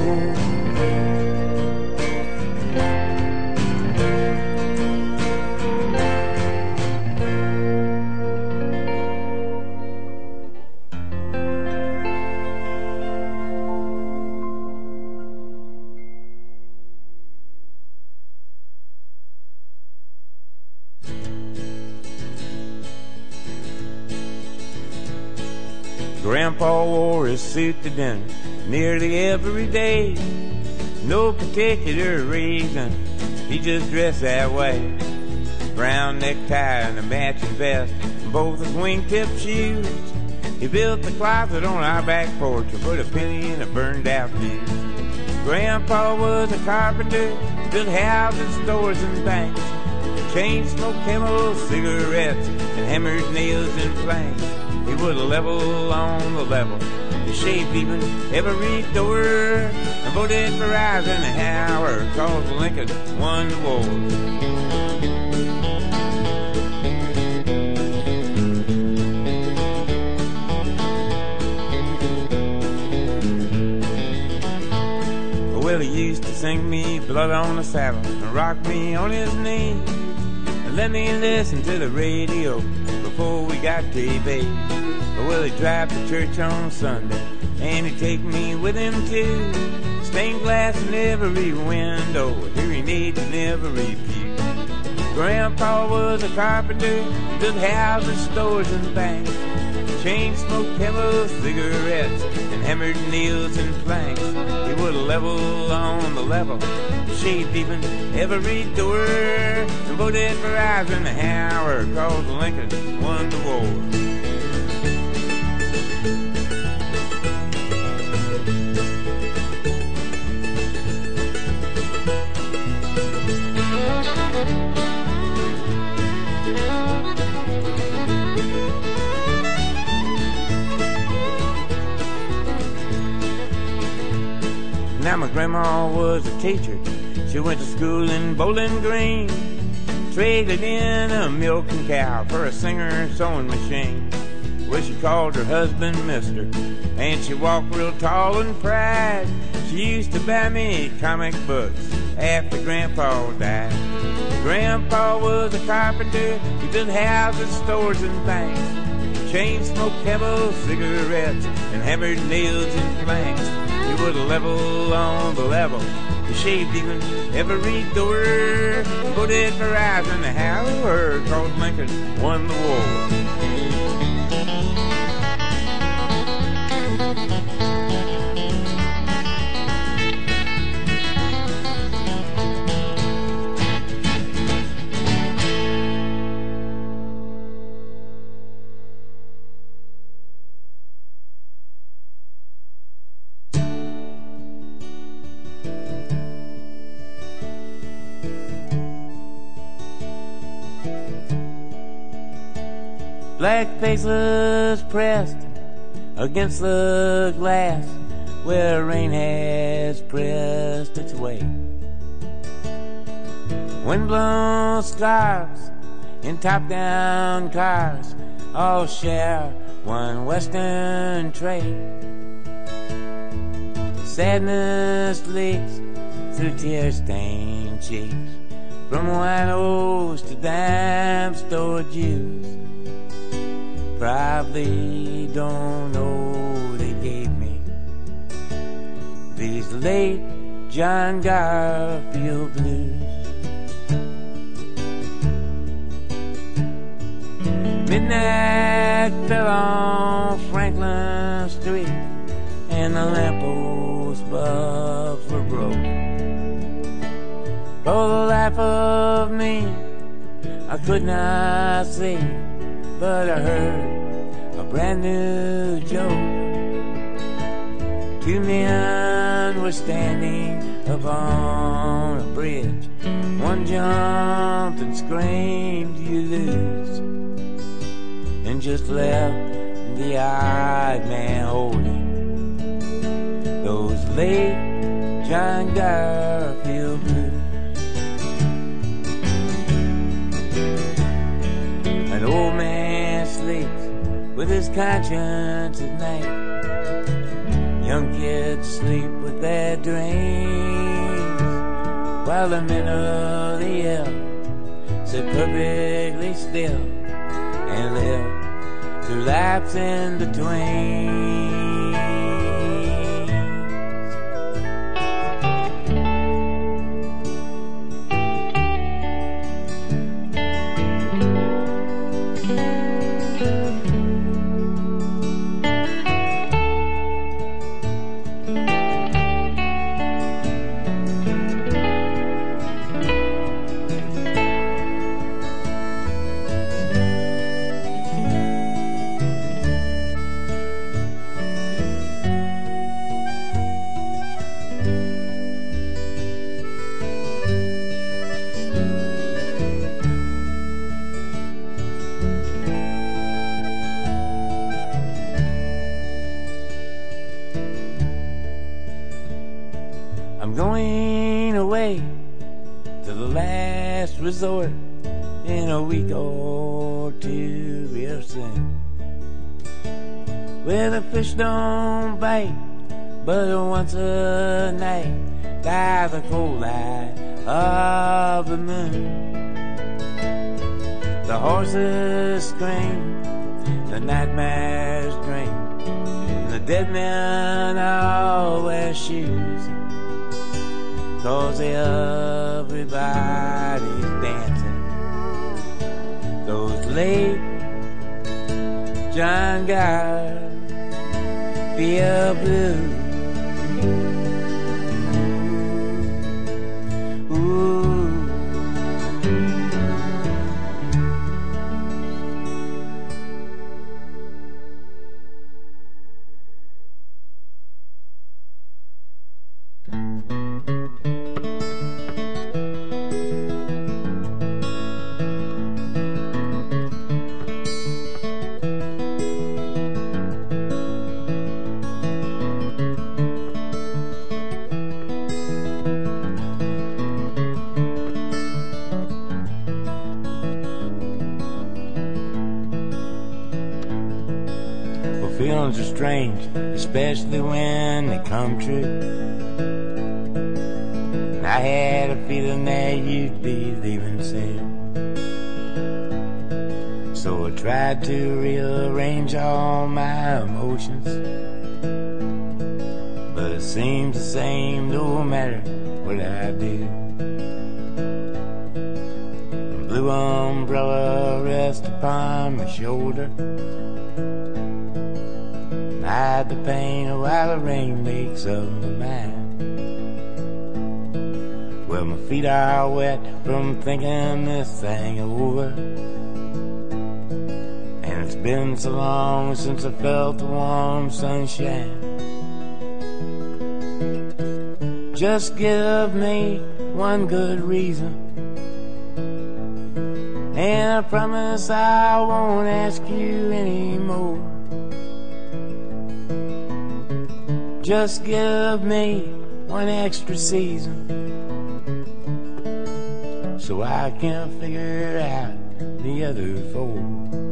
Grandpa wore his suit to dinner nearly every day. No particular reason, he just dressed that way. Brown necktie and a matching vest, and both his wingtip shoes. He built the closet on our back porch and put a penny in a burned out fuse. Grandpa was a carpenter, built houses, stores, and banks. Chain smoked Camel cigarettes and hammered nails and planks. He was a level on the level. He shaved even every door and voted for Eisenhower, cause Lincoln won the war. Well, he used to sing me Blood on the Saddle and rock me on his knee and let me listen to the radio before we got TV. Well, he'd drive to church on Sunday and he'd take me with him too. Stained glass in every window, hearing aids in every pew. Grandpa was a carpenter, built houses, stores, and banks. Chain smoked Camel cigarettes and hammered nails and planks. He was level on the level, shaved even every door, and voted for Eisenhower, cause Lincoln won the war. Now my grandma was a teacher. She went to school in Bowling Green, traded in a milking cow for a Singer sewing machine. Well, she called her husband Mister, and she walked real tall and proud. She used to buy me comic books after Grandpa died. Grandpa was a carpenter. He built houses, stores, and banks. Chain smoked Camel cigarettes and hammered nails in planks. He would level on the level. He shaved even every door. He voted for Eisenhower, 'cause Lincoln won the war. Black faceless pressed against the glass where rain has pressed its way. Windblown scarves in top-down cars all share one western trait. Sadness leaks through tear-stained cheeks from winos to dime store Jews. Probably don't know they gave me these late John Garfield blues. Midnight fell on Franklin Street, and the lamppost bulbs were broke. For the life of me, I could not see, but I heard a brand new joke. Two men were standing upon a bridge. One jumped and screamed, "You lose," and just left the odd man holding those late John Garfield blues. An old man sleeps with his conscience at night. Young kids sleep with their dreams, while the mentally ill sit perfectly still and live through life's in between. Going away to the last resort in a week or two real soon, where the fish don't bite but once a night by the cold light of the moon. The horses scream, the nightmares dream, and the dead men all wear shoes, 'cause everybody's dancing those late John Garfield blues. Ooh. ones are strange, especially when they come true. And I had a feeling that you'd be leaving soon. So I tried to rearrange all my emotions, but it seems the same no matter what I do. A blue umbrella rests upon my shoulder, hide the pain while the rain makes up my mind. Well, my feet are wet from thinking this thing over, and it's been so long since I felt the warm sunshine. Just give me one good reason, and I promise I won't ask you anymore. Just give me one extra season, so I can figure out the other four.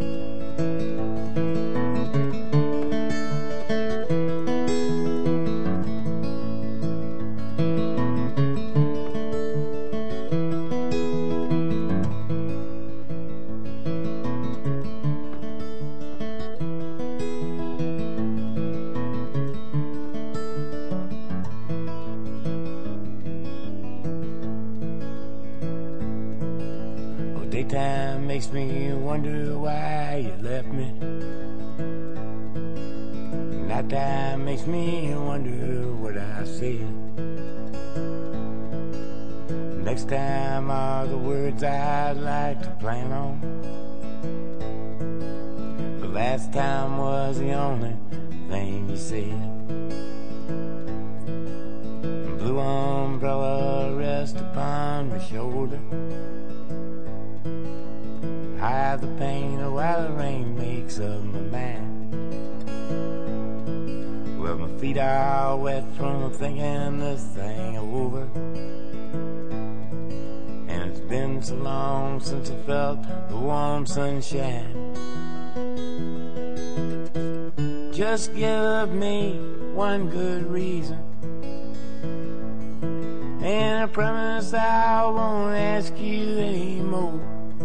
Daytime makes me wonder why you left me. Nighttime makes me wonder what I said. Next time are the words I'd like to plan on. The last time was the only thing you said. A blue umbrella rests upon my shoulder, hide the pain while the rain makes up my mind. Well, my feet are wet from thinking this thing over, and it's been so long since I felt the warm sunshine. Just give me one good reason, and I promise I won't ask you anymore.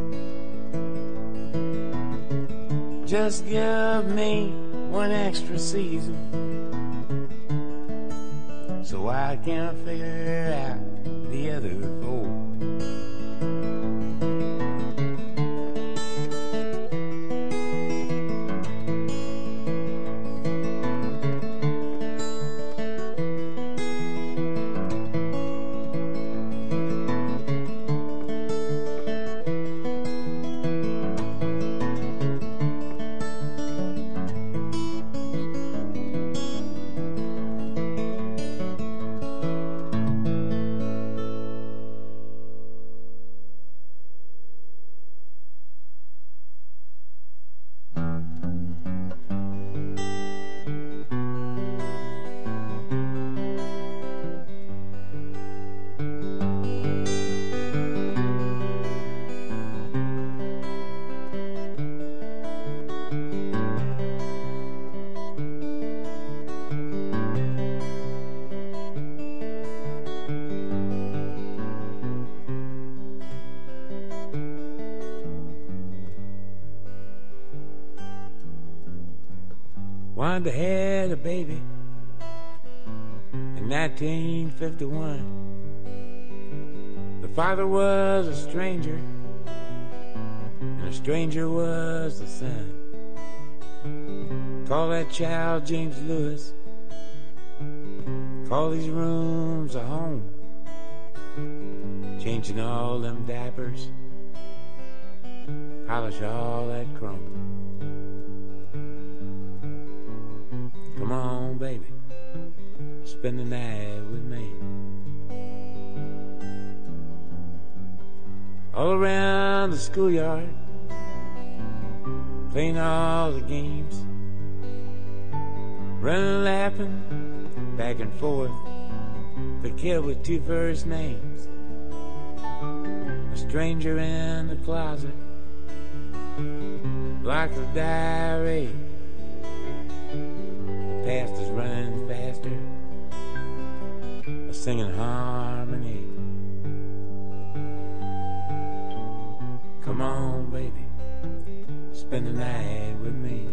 Just give me one extra season, so I can figure out the other four. Wanda had a baby in 1951. The father was a stranger, and a stranger was the son. Call that child James Lewis, call these rooms a home, changing all them diapers, polish all that chrome. Come on, baby, spend the night with me. All around the schoolyard, playing all the games, running, laughing, back and forth, the kid with two first names. A stranger in the closet, locked the diary, past is running faster, singing harmony. Come on, baby, spend the night with me.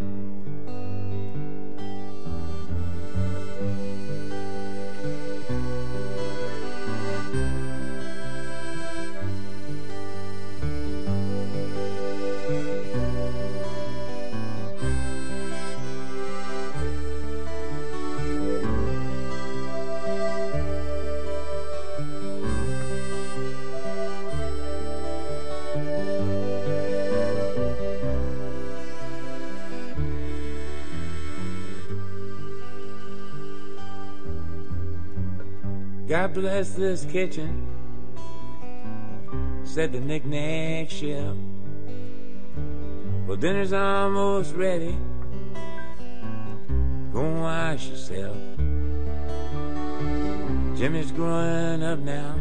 God bless this kitchen, said the knick-knack chef. Well, dinner's almost ready. Go and wash yourself. Jimmy's growing up now,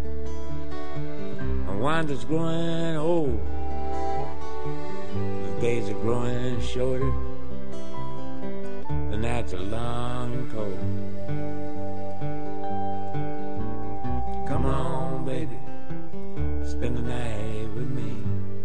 and Wanda's growing old. The days are growing shorter, the nights are long and cold. Come on, baby, spend the night with me.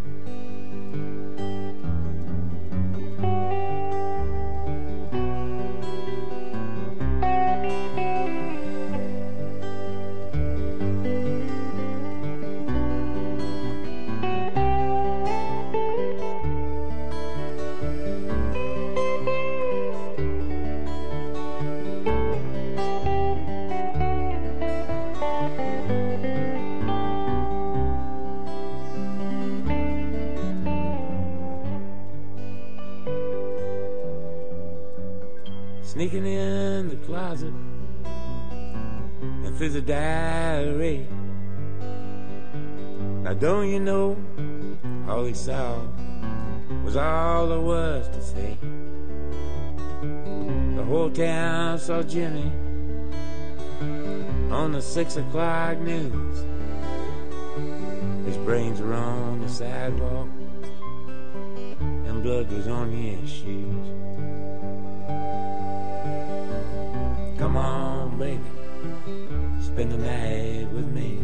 Sneaking in the closet and through the diary. Now don't you know, all he saw was all there was to say. The whole town saw Jimmy on the 6 o'clock news. His brains were on the sidewalk and blood was on his shoes. Come on, baby, spend the night with me.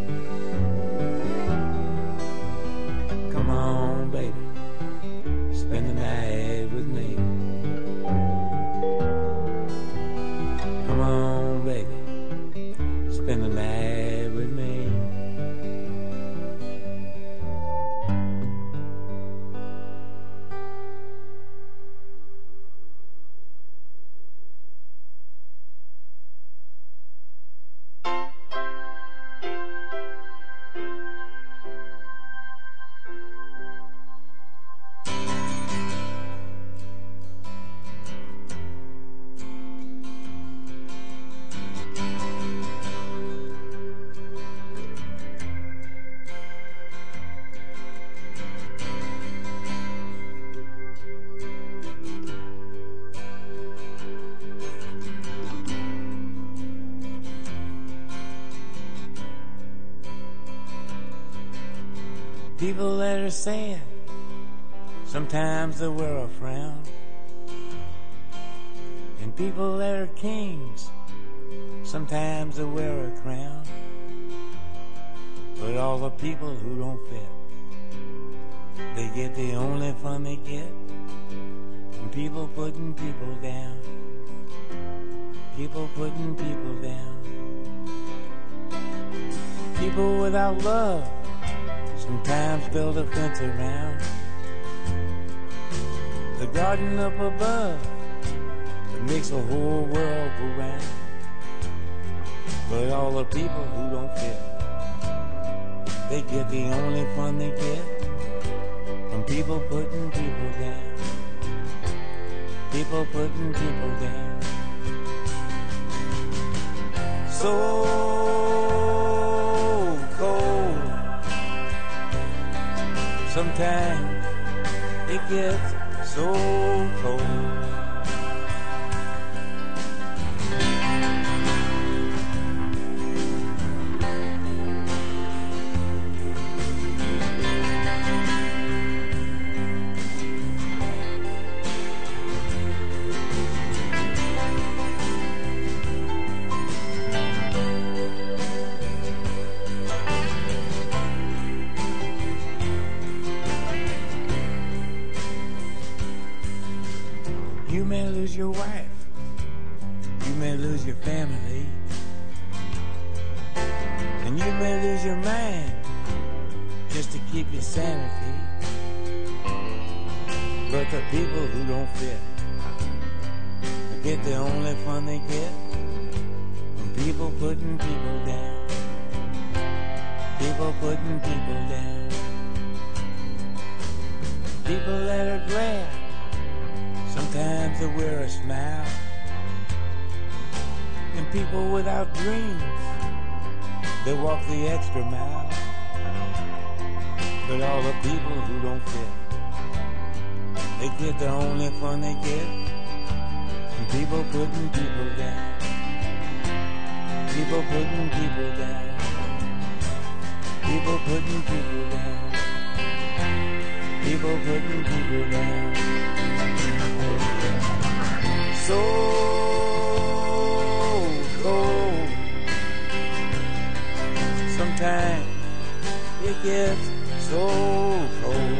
Come on, baby, spend the night with me. Come on, baby, spend the night with me. People that are sad, sometimes they wear a frown. And people that are kings, sometimes they wear a crown. But all the people who don't fit, they get the only fun they get from people putting people down. People putting people down. People without love sometimes build a fence around the garden up above that makes the whole world go round. But all the people who don't fit, they get the only fun they get from people putting people down. People putting people down. So cold. Sometimes it gets so cold. lose your family, and you may lose your mind just to keep your sanity. But the people who don't fit get the only fun they get from people putting people down. People putting people down. People that are glad sometimes they wear a smile. And people without dreams, they walk the extra mile. But all the people who don't fit, they get the only fun they get from people putting people down. People putting people down. People putting people down. People putting people down. So cold. Sometimes it gets so cold.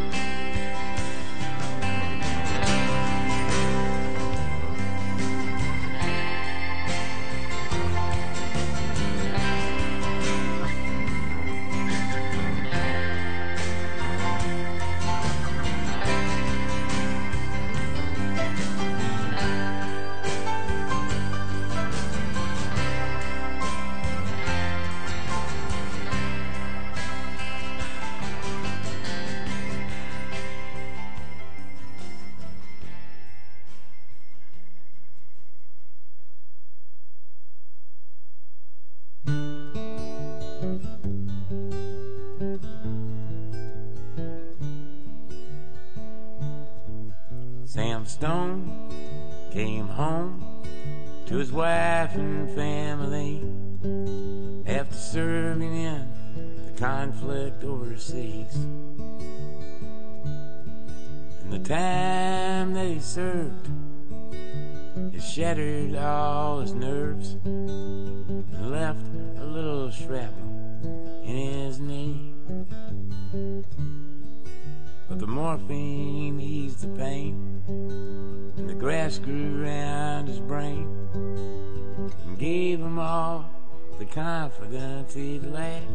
Sam Stone came home to his wife and family after serving in the conflict overseas. And the time that he served, it shattered all his nerves and left a little shrapnel in his knee. But the morphine eased the pain, and the grass grew around his brain and gave him all the confidence he'd lacked.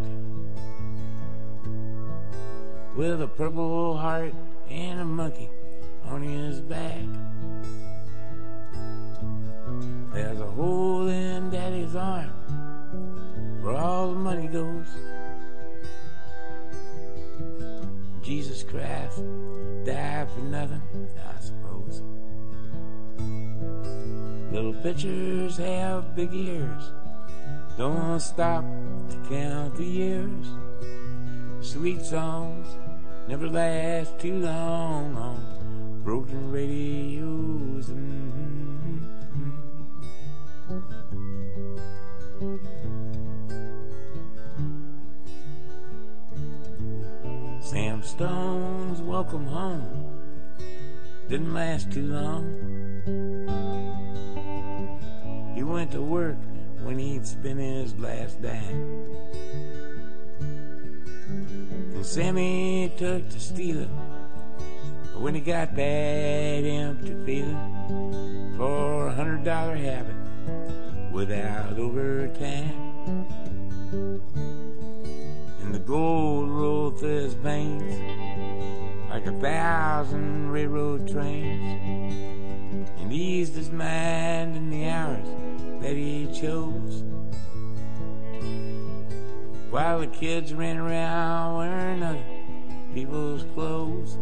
With a purple heart and a monkey on his back, there's a hole in Daddy's arm where all the money goes. Jesus Christ died for nothing, I suppose. Little pitchers have big ears, don't stop to count the years. Sweet songs never last too long on broken radios. Sam Stone's welcome home didn't last too long. He went to work when he'd spent his last dime, and Sammy took to stealing when he got that empty feeling for $100 habit without overtime. And the gold rolled through his veins like 1,000 railroad trains, and eased his mind in the hours that he chose, while the kids ran around wearing other people's clothes.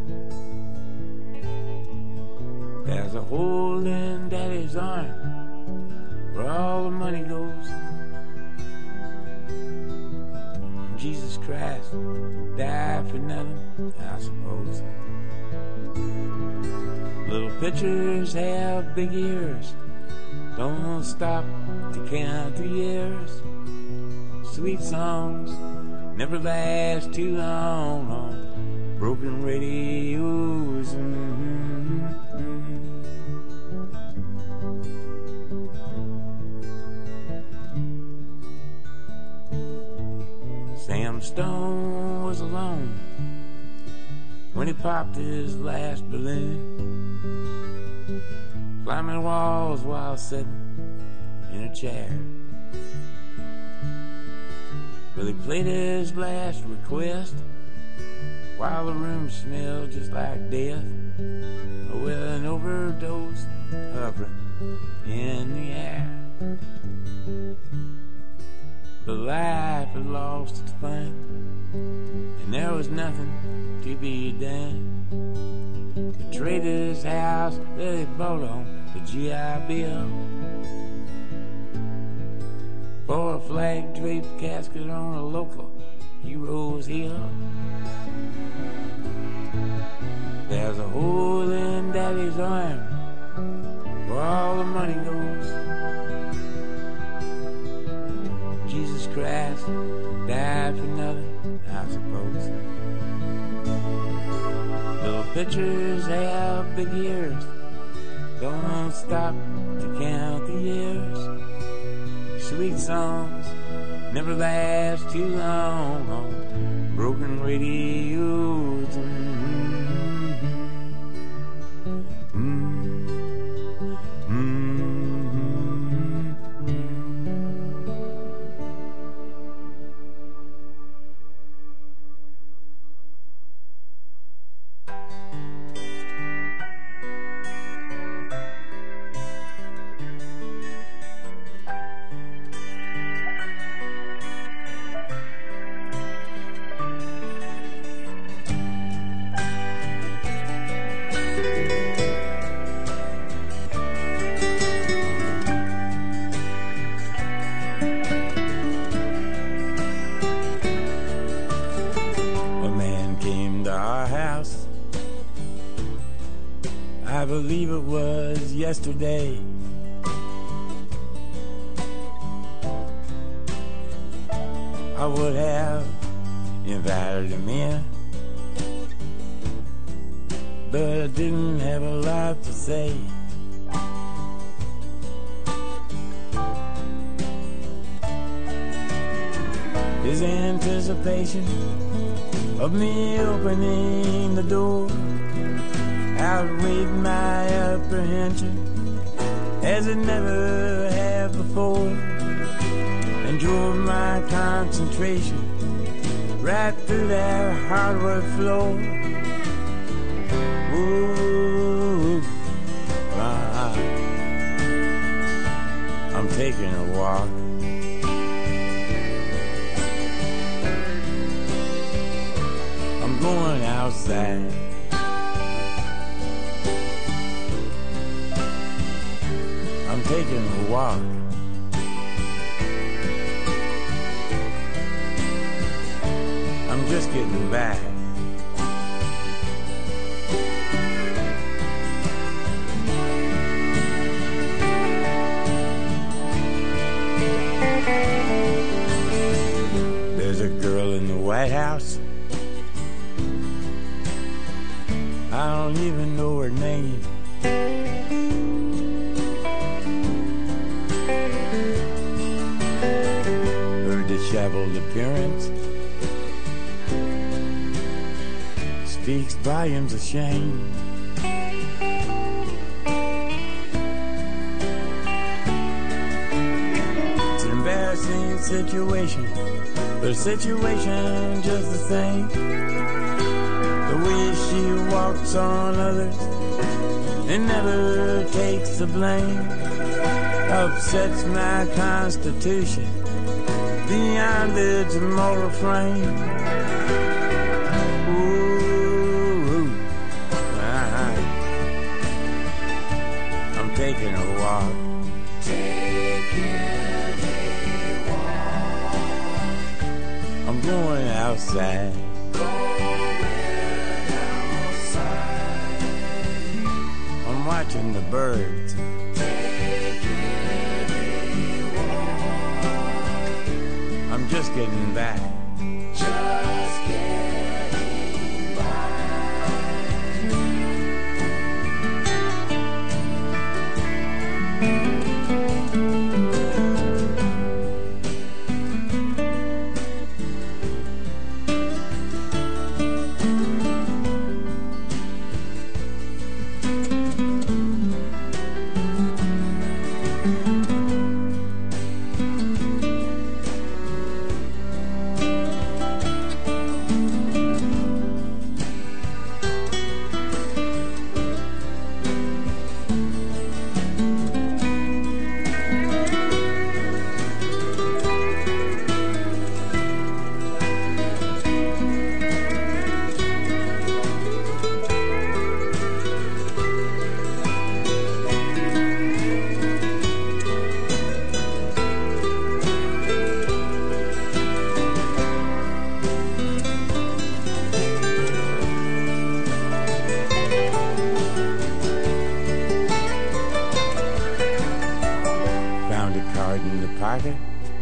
There's a hole in Daddy's arm where all the money goes. Jesus Christ died for nothing, I suppose. Little pitchers have big ears, don't stop to count the years. Sweet songs never last too long on broken radios. Sam Stone was alone when he popped his last balloon, climbing walls while sitting in a chair. Well, he played his last request while the room smelled just like death, with an overdose hovering in the air. But life had lost its fun, and there was nothing to be done. But traded his house that he bought on the GI Bill for a flag-draped casket on a local hero's hill. There's a hole in Daddy's arm where all the money goes. Jesus Christ died for nothing, I suppose. Little pictures have big ears, don't stop to count the years. Sweet songs never last too long on broken radios. I believe it was yesterday. I would have invited him in, but I didn't have a lot to say. His anticipation of me opening the door outweighed my apprehension as it never had before, and drove my concentration right through that hardwood floor. Ooh, I'm taking a walk. I'm going outside. I'm taking a walk. I'm just getting back. There's a girl in the White House. I don't even know her name. Her disheveled appearance speaks volumes of shame. It's an embarrassing situation, but a situation just the same. The way she walks on others and never takes the blame upsets my constitution beyond its moral frame. Ooh, I'm taking a walk. I'm going outside. I'm watching the birds. I'm just getting back. Just getting by. right in the pocket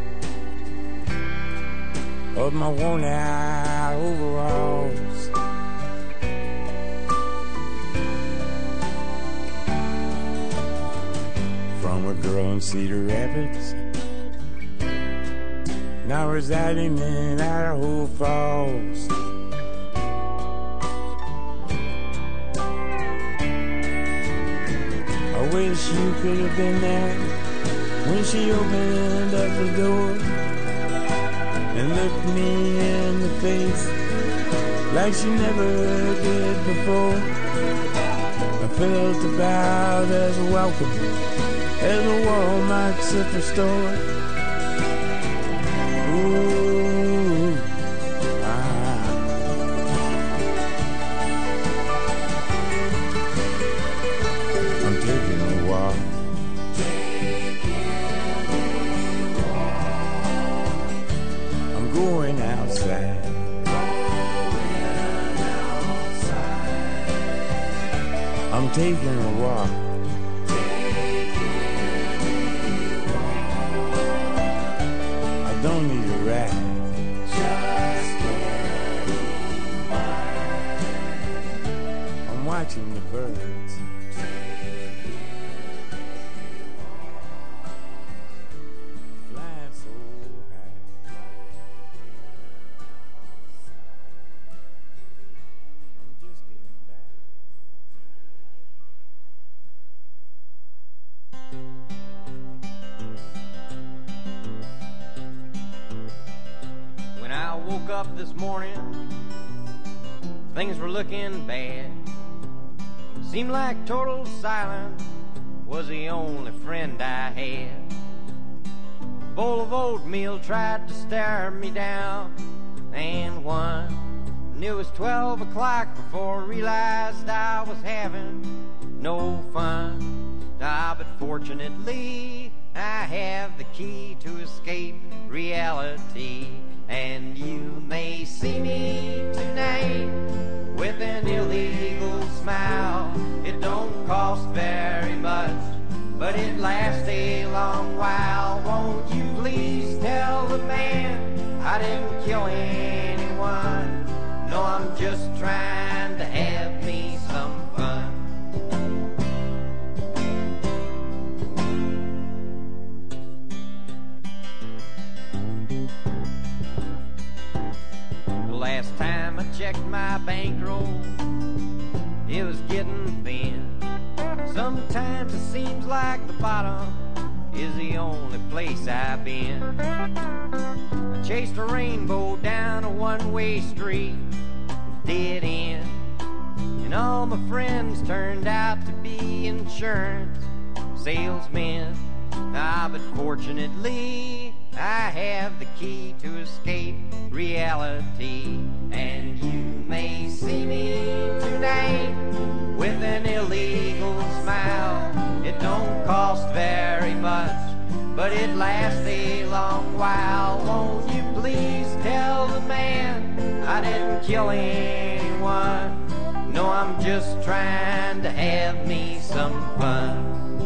of my worn out overalls. From a girl in Cedar Rapids, now residing in Idaho Falls. I wish you could have been there when she opened up the door and looked me in the face like she never did before. I felt about as welcome as a Walmart superstore. Ooh, I'm taking a walk. I'm going outside. I'm taking a walk. I don't need a ride. Just get mine. I'm watching the birds. Flying so high. I'm just getting back. When I woke up this morning, things were looking bad. Seemed like total silence was the only friend I had. A bowl of oatmeal tried to stare me down, and one. And it was 12 o'clock before I realized I was having no fun. But fortunately, I have the key to escape reality. And you may see me tonight with an illegal smile. It don't cost very much, but it lasts a long while. Won't you please tell the man I didn't kill anyone? No, I'm just trying to have me some fun. The last time I checked my bankroll, it was getting thin. Sometimes it seems like the bottom is the only place I've been. I chased a rainbow down a one-way street, dead end. And all my friends turned out to be insurance salesmen. But fortunately, I have the key to escape reality. And you may see me tonight with an illegal smile. It don't cost very much, but it lasts a long while. Won't you please tell the man I didn't kill anyone? No, I'm just trying to have me some fun.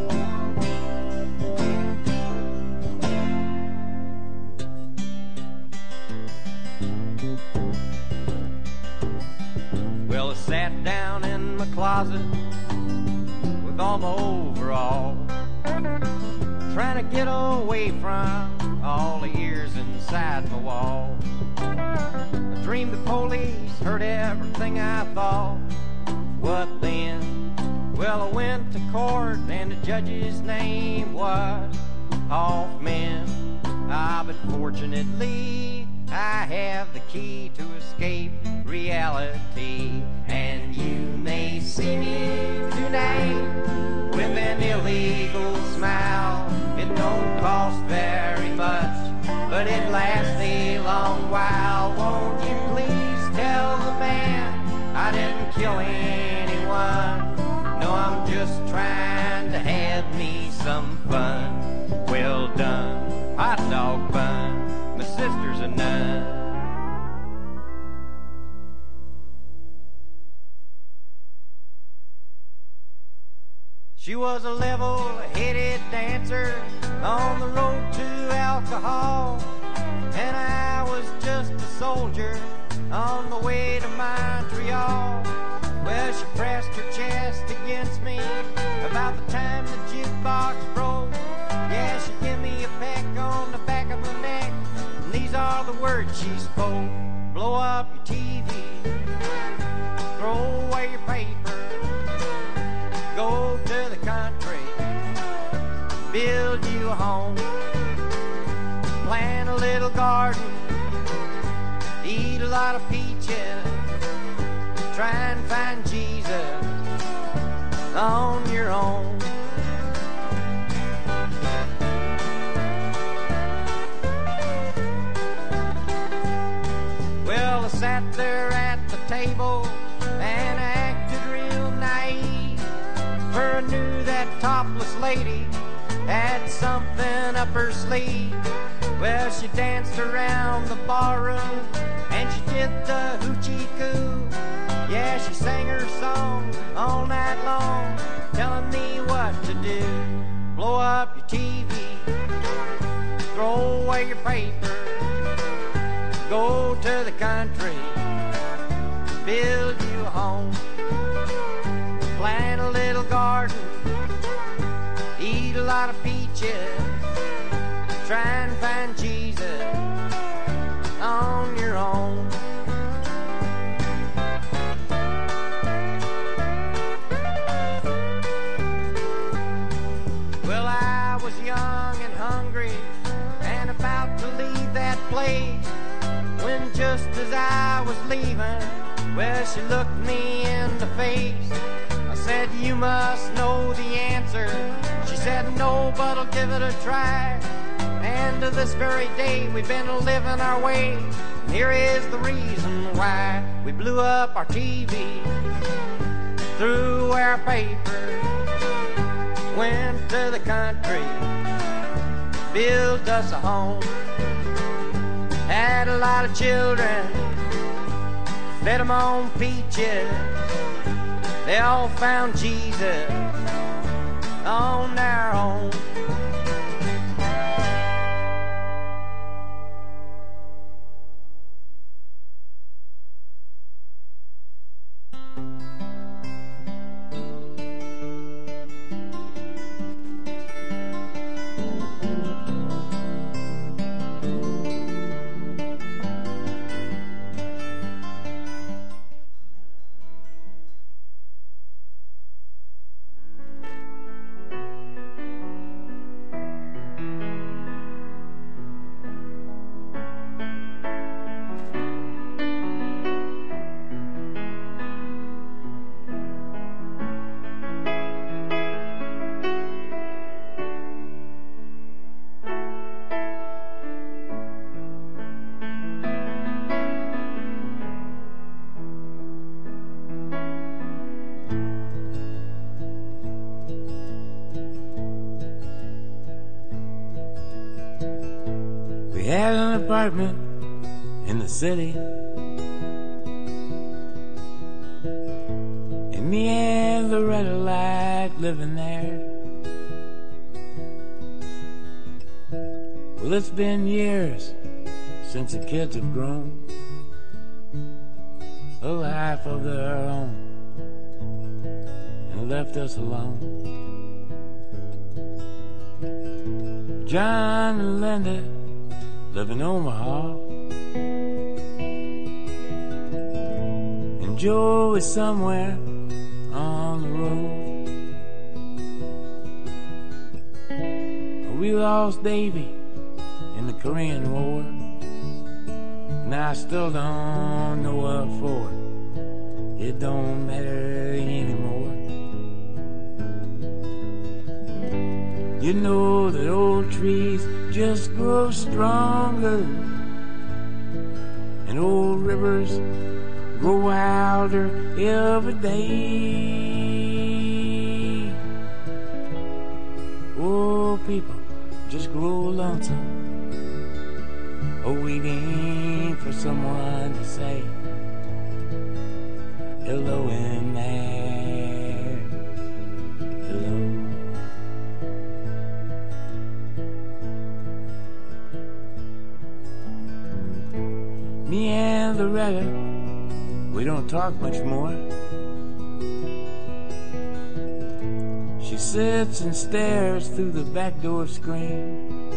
Well, I sat down in my closet with all my overalls, trying to get away from all the ears inside my wall. I dreamed the police heard everything I thought. What then? Well, I went to court and the judge's name was Hoffman. But fortunately, I have the key to escape reality. And you may see me tonight with an illegal smile. It don't cost very much, but it lasts a long while. Won't you please tell the man I didn't kill anyone? No, I'm just trying to have me some fun. Well done, hot dog bun, my sister's a nun. She was a level-headed dancer on the road to alcohol. And I was just a soldier on the way to Montreal. Well, she pressed her chest against me about the time the jukebox broke. Yeah, she gave me a peck on the back of the neck, and these are the words she spoke. Blow up your TV, throw away your paper, go to the country, build you a home, plant a little garden, eat a lot of peaches, try and find Jesus on your own. Well, I sat there at the table and I acted real naive, for I knew that topless lady had something up her sleeve. Well, she danced around the barroom and she did the hoochie coo. Yeah, she sang her song all night long, telling me what to do. Blow up your TV, throw away your paper, go to the country, build you a home, plant a little garden, eat a lot of peaches, try and find Jesus on your own. Well, I was young and hungry and about to leave that place, when just as I was leaving, well, she looked me in the face. I said, you must know the answer. She said, no, but I'll give it a try. And to this very day, we've been living our way. And here is the reason why. We blew up our TV, threw our paper, went to the country, built us a home, had a lot of children, fed them on peaches. They all found Jesus on their own. Apartment in the city, and me and Loretta like living there. Well, it's been years since the kids have grown a life of their own and left us alone. John and Linda live in Omaha, and Joe is somewhere on the road. We lost Davy in the Korean War, and I still don't know what for. It don't matter anymore. You know that old trees just grow stronger, and old rivers grow wilder every day. Oh, people just grow lonesome, waiting for someone to say hello in there, hello. Me and Loretta, we don't talk much more. She sits and stares through the back door screen,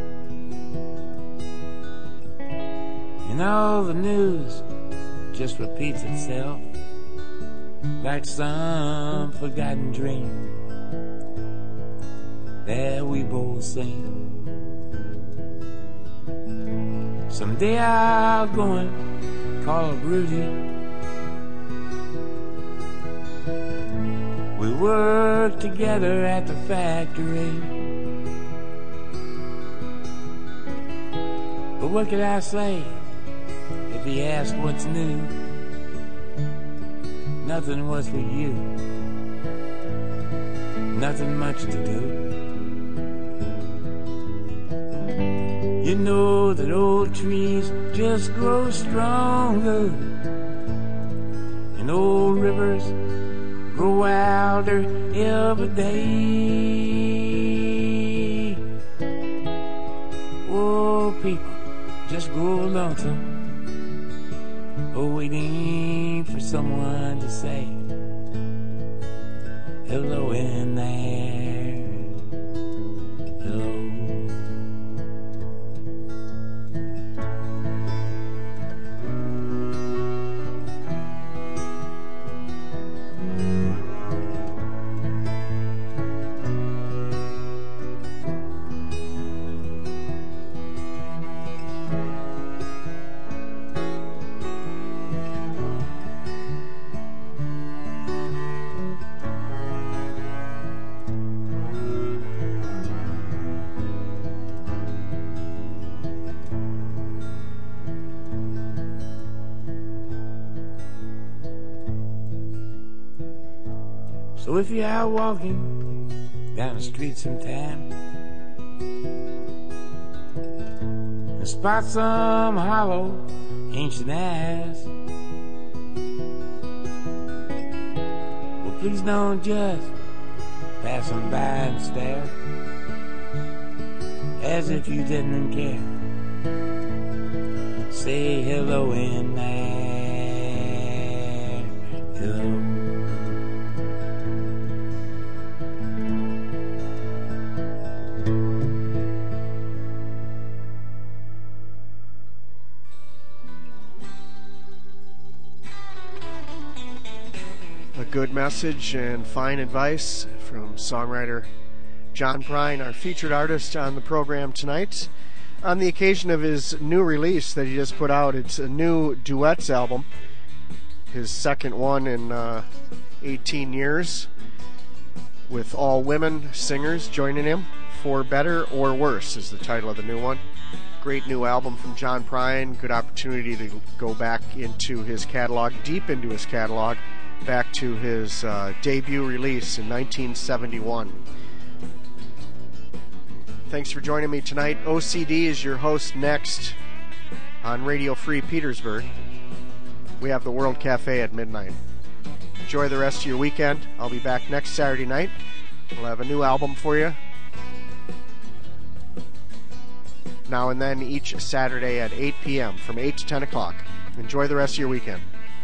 and all the news just repeats itself like some forgotten dream that we both seen. Someday I'll go and call her Rudy. We work together at the factory. But what could I say if he asked what's new? Nothing was with you. Nothing much to do. You know that old trees just grow stronger, and old rivers grow wilder every day. Oh, people just grow lonesome, waiting for someone to say hello in there. Hello. So if you're out walking down the street sometime and spot some hollow ancient ass, well, please don't just pass them by and stare as if you didn't care. Say hello in there. Hello. Good message and fine advice from songwriter John Prine, our featured artist on the program tonight. On the occasion of his new release that he just put out, it's a new duets album, his second one in 18 years, with all women singers joining him. For Better or Worse is the title of the new one. Great new album from John Prine. Good opportunity to go back into his catalog, deep into his catalog, back to his debut release in 1971. Thanks for joining me tonight. OCD is your host next on Radio Free Petersburg. We have the World Cafe at midnight. Enjoy the rest of your weekend. I'll be back next Saturday night. We'll have a new album for you. Now and then each Saturday at 8 p.m. from 8 to 10 o'clock. Enjoy the rest of your weekend.